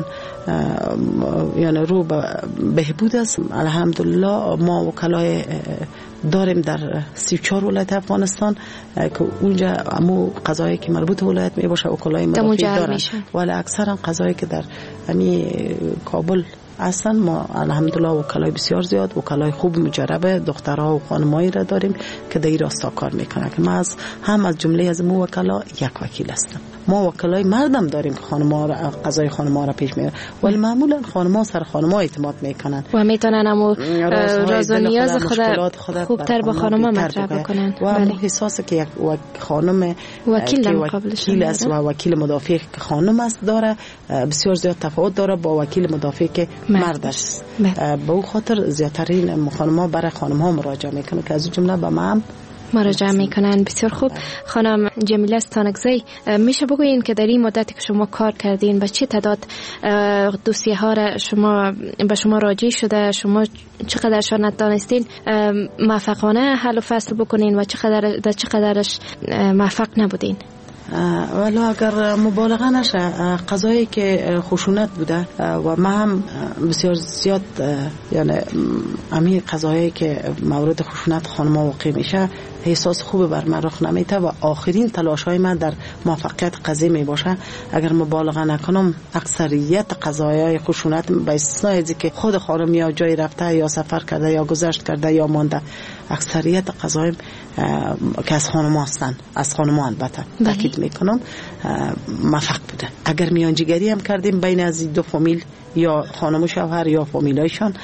یعنی رو بهبود است. الحمدلله ما وکلای داریم در 34 ولایت افغانستان که اونجا همو قضایی که مربوط به ولایت می باشه وکلای مدافع دارن، ولی اکثرا قضایی که در امی کابل هستن ما الحمدلله وکلای بسیار زیاد، وکلای خوب مجربه، دخترها و خانمایی را داریم که در این راستا کار میکنن که ما هم از جمله از مو وکلا یک وکیل هستم. ما وکلای مردم داریم که خانم‌ها را قضای خانم‌ها را پیش میبرن، ولی معمولا خانم‌ها سر خانم‌ها اعتماد میکنن و میتونن همو راز و نیاز خود خوبتر با خانم‌ها مطرح بکنن و همون حساسه که یک خانم وکیل است و وکیل مدافع که خانم است داره بسیار زیاد تفاوت داره با وکیل مدافع که مرد است. به اون خاطر زیادترین خانم‌ها برای خانم‌ها مراجعه میکنن که از جمله به من مراجعه میکنن. بسیار خوب. خانم جمیله استانکزی، میشه بگوین که در این مدتی که شما کار کردین به چه تعداد دوسیه ها را به شما راجع شده، شما چقدرشان دانستین موفقانه حل و فصل بکنین و چقدرش موفق نبودین؟ ولی اگر مبالغه نشه قضایی که خشونت بوده و ما هم بسیار زیاد یعنی همین قضایی که مورد خشونت خانم واقع میشه احساس خوب بر من رخ نمیده و آخرین تلاش های من در موفقیت قضیه می باشه. اگر مبالغه نکنم اکثریت قضایای خشونت به استثنای از که خود خانم یا جای رفته یا سفر کرده یا گذشت کرده یا مانده، اکثریت قضایم که از خانم هستن، از خانم البته تاکید میکنم، موفق بوده. اگر میانجیگری هم کردیم بین از دو فامیل یا خانم و شوهر یا فامیلایشان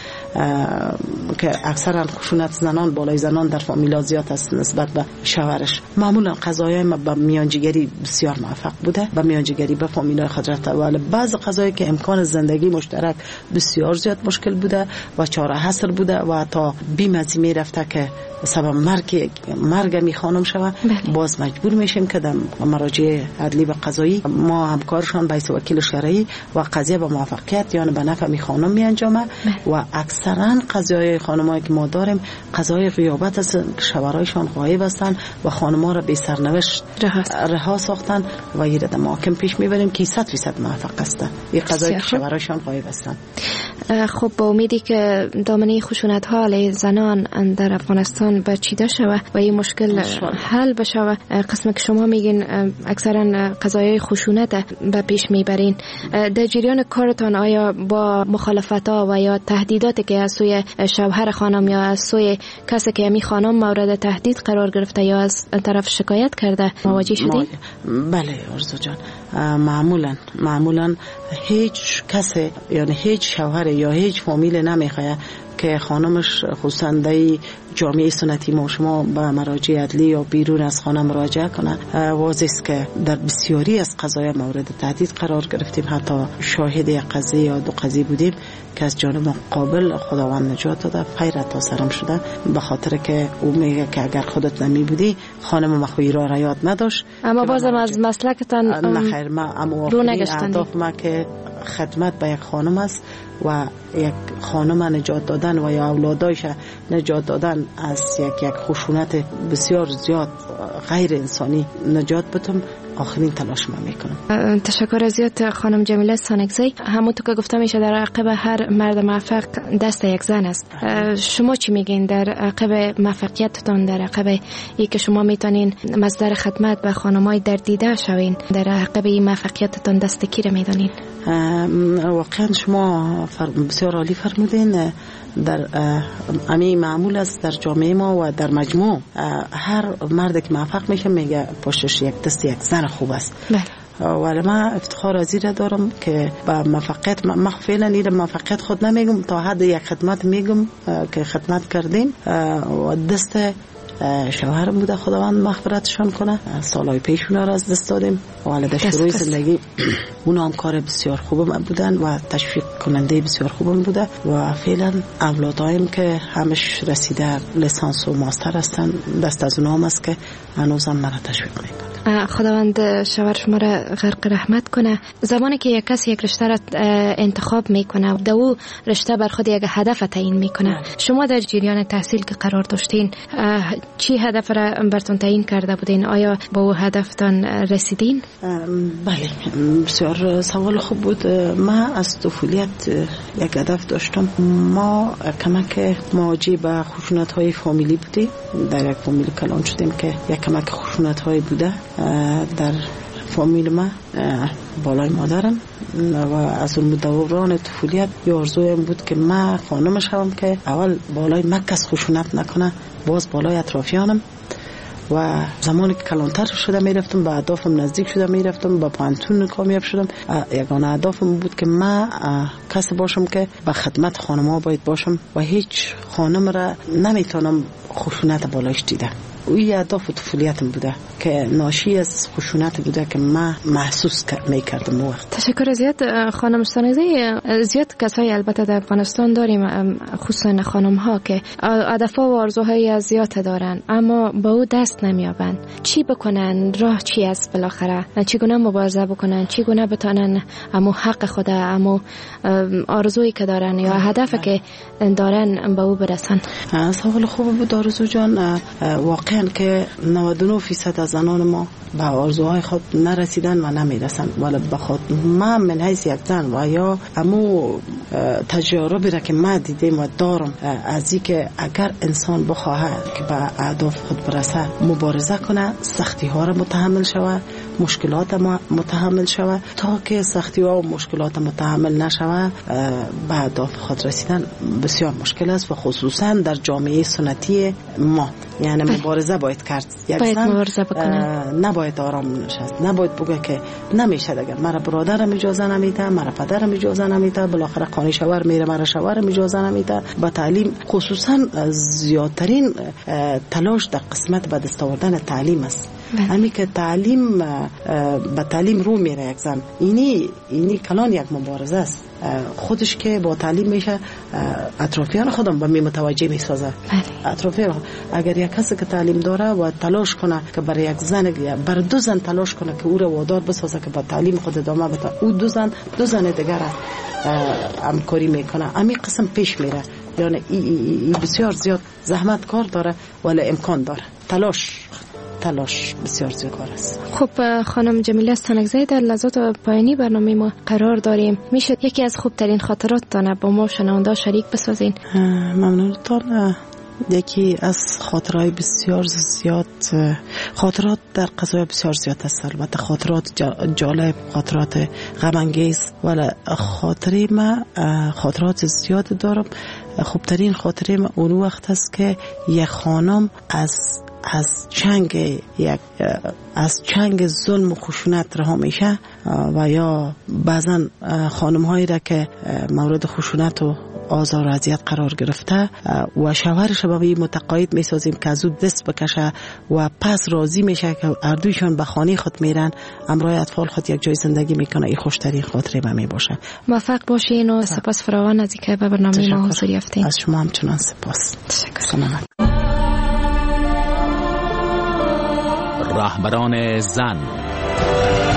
که اکثرا خشونت زنان بالای زنان در فامیلا زیاد است نسبت به شوهرش، معمولا قضایای ما با میانجیگری بسیار موفق بوده، با میانجیگری به فامیلای خود رفته. ولی بعض قضایی که امکان زندگی مشترک بسیار زیاد مشکل بوده و چاره حصر بوده و تا بی‌مزی میرفته که سبب مرگ می خانم شود، باز مجبور میشیم که در مراجع عدلی و قضایی ما همکارشان به وکیل شرعی و قضیه به موفقیت یعنی به نفع می خانم می انجامه و اکثرا قضایای خانمایی که ما داریم قضای غیابت است، شوهرایشان غایب هستند و خانم‌ها را به سرنوشت رها ساختن و ایره در محاکم پیش میبریم که 100% موفق است. این قضایی که شوهرایشان غایب هستند. خب با امیدی که دامنه خشونت ها علیه زنان در افغانستان برچیده شود و این مشکل حل بشه و قسم که شما میگین اکثرا قضایای خشونت به پیش میبرین، در جریان کارتان آیا با مخالفت ها و یا تهدیداتی که از سوی شوهر خانم یا از سوی کسی که همی خانم مورد تهدید قرار گرفته یا از طرف شکایت کرده مواجه شدین؟ بله آرزو جان، معمولا هیچ کسی یعنی هیچ شوهر یا هیچ فامیل نمیخواد که خانمش خصوصا در جامعه سنتی ما شما به مراجع عدلی یا بیرون از خانه مراجعه کنه. واضح است که در بسیاری از قضایا مورد تهدید قرار گرفتیم، حتی شاهد یک قضیه یا دو قضیه بودیم که از جانب مقابل خداوند نجات داده، پیر تا سرم شده به خاطر که او میگه که اگر خودت نمی بودی خانم مخوی را یاد نداشت. اما بازم از مسلکتان نه خیر، ما اهداف ما که خدمت به یک خانم است و یک خانم نجات دادن و یا اولادایش نجات دادن از یک خشونت بسیار زیاد غیر انسانی نجات بدم، آخرین تلاش ما میکنم. تشکر از زیاد خانم جمیله سانکزی. همونطور که گفته میشه در عقب هر مرد موفق دست یک زن است. شما چی میگین در عقب موفقیتتان، در عقب ای که شما میتونین مصدر خدمت به خانمای در دیده شوین، در عقب این موفقیتتان دست کی رو میدانین؟ واقعا شما بسیار عالی فرمودین. در امی معمول است در جامعه ما و در مجموع هر مرد که موفق میشه میگه پشتش یک دست یک زن خوب است. ولی من افتخار از این دارم که با موفقیت ما فعلا این موفقیت خود نمیگم، تا حد یک خدمت میگم که خدمت کردیم و دست شوهرم بوده خداوند مغفرتشان کنه، سالهای پیش اونا را از دست دادیم ولی در شروع زندگی اونا هم کار بسیار خوبم بودن و تشویق کننده بسیار خوبم بوده و فعلا اولادایم که همش رسیده لیسانس و ماستر هستن دست از اونا هم است که هنوزم مرا تشویق میکنه. خداوند شوهر شما را غرق رحمت کنه. زمانی که یک کسی یک رشته را انتخاب میکنه و او رشته بر خود یک هدف تعیین میکنه، شما در جریان تحصیل که قرار داشتین چی هدف را براتون تعیین کرده بودین؟ آیا با او هدفتان رسیدین؟ بله، بسیار سوال خوب بود. من از طفولیت یک هدف داشتم. ما کمک مواجه به خشونت های فامیلی بودیم، در یک فامیل کلان شدیم که یک کمک خشونت های بوده در فامیل ما بالای مادرم و از اون دوران طفولیت یه آرزویم بود که من خانم شوم که اول بالای من کس خشونت نکنه، باز بالای اطرافیانم. و زمانی که کلانتر شده میرفتم به اهدافم نزدیک شده میرفتم، با پانتون کامیاب شدم. یگانه اهدافم بود که من کسی باشم که به خدمت خانم‌ها باید باشم و هیچ خانم را نمیتونم خشونت بالایش دیدم. این اهداف طفولیتم بوده که ناشی از خشونت بوده که من محسوس میکردم وقت. تشکر زیاد خانم سانکزی. زیاد کسایی البته در افغانستان داریم، خصوصا خانم ها که هدفها و آرزوهای زیاد دارن اما با او دست نمیابن. چی بکنن؟ راه چی است بالاخره؟ چگونه مبارزه بکنن؟ چگونه بتونن امو حق خود، امو آرزویی که دارن یا هدفی که دارن به او برسن؟ سوال خوب بود آرزو جان. واقعا واقعا که 99% از زنان ما به آرزوهای خود نرسیدن و نمیرسن، ولی بخاطر من من حیث یک زن و یا امو تجربه را که من دیدم و دارم از این که اگر انسان بخواهد که به اهداف خود برسه مبارزه کنه، سختی ها را متحمل شود، مشکلات متحمل شود، تا که سختی ها و مشکلات متحمل نشود به اهداف خود رسیدن بسیار مشکل است و خصوصا در جامعه سنتی ما. یعنی مبارزه باید کرد، یک زن مبارزه بکنه، نباید آرام نشست، نباید بگه که نمیشه دیگه، مرا برادرم اجازه نمیده، مرا پدرم اجازه نمیده، بالاخره خانه شوهر میره مرا شوهرم اجازه نمیده. با تعلیم خصوصا زیادترین تلاش در قسمت به دست آوردن تعلیم است. همین که تعلیم به تعلیم رو میره یک زن، اینی کلان یک مبارزه است. خودش که با تعلیم میشه اطرافیان خودم به می متوجه میسازه. اطرافیان اگر یک کسی که تعلیم داره و تلاش کنه که برای یک زن بر دو زن تلاش کنه که او را وادار بسازه که با تعلیم خود ادامه بده، او دو زن دیگر همکاری میکنه، همین قسم پیش میره. یعنی ای بسیار زیاد زحمت کار داره ولی امکان داره، تلاش بسیار زیاد کار است. خب خانم جمیله استانکزی، در لحظات پایانی برنامه ما قرار داریم، میشه یکی از خوبترین خاطراتتان با ما شنونده شریک بسازین؟ ممنونتان. یکی از خاطرات بسیار زیاد، خاطرات در قضای بسیار زیاد است، البته خاطرات جالب، خاطرات غم انگیز، ولی خاطرات زیاد دارم. خوبترین خاطره من اون وقت است که یک خانم از چنگ ظلم و خشونت رها میشه و یا بعضا خانم هایی را که مورد خشونت و آزار و اذیت قرار گرفته و شوهرش به این متقاعد میسازیم که از او دست بکشه و پس راضی میشه که اردویشان به خانه خود میرن، همراه اطفال خود یک جای زندگی میکنه. این خوشترین خاطره من میباشه. موفق باشین و سپاس فراوان از اینکه به برنامه ما حضور یافتین. از شما همچنان سپاس. تشکر. رهبران زن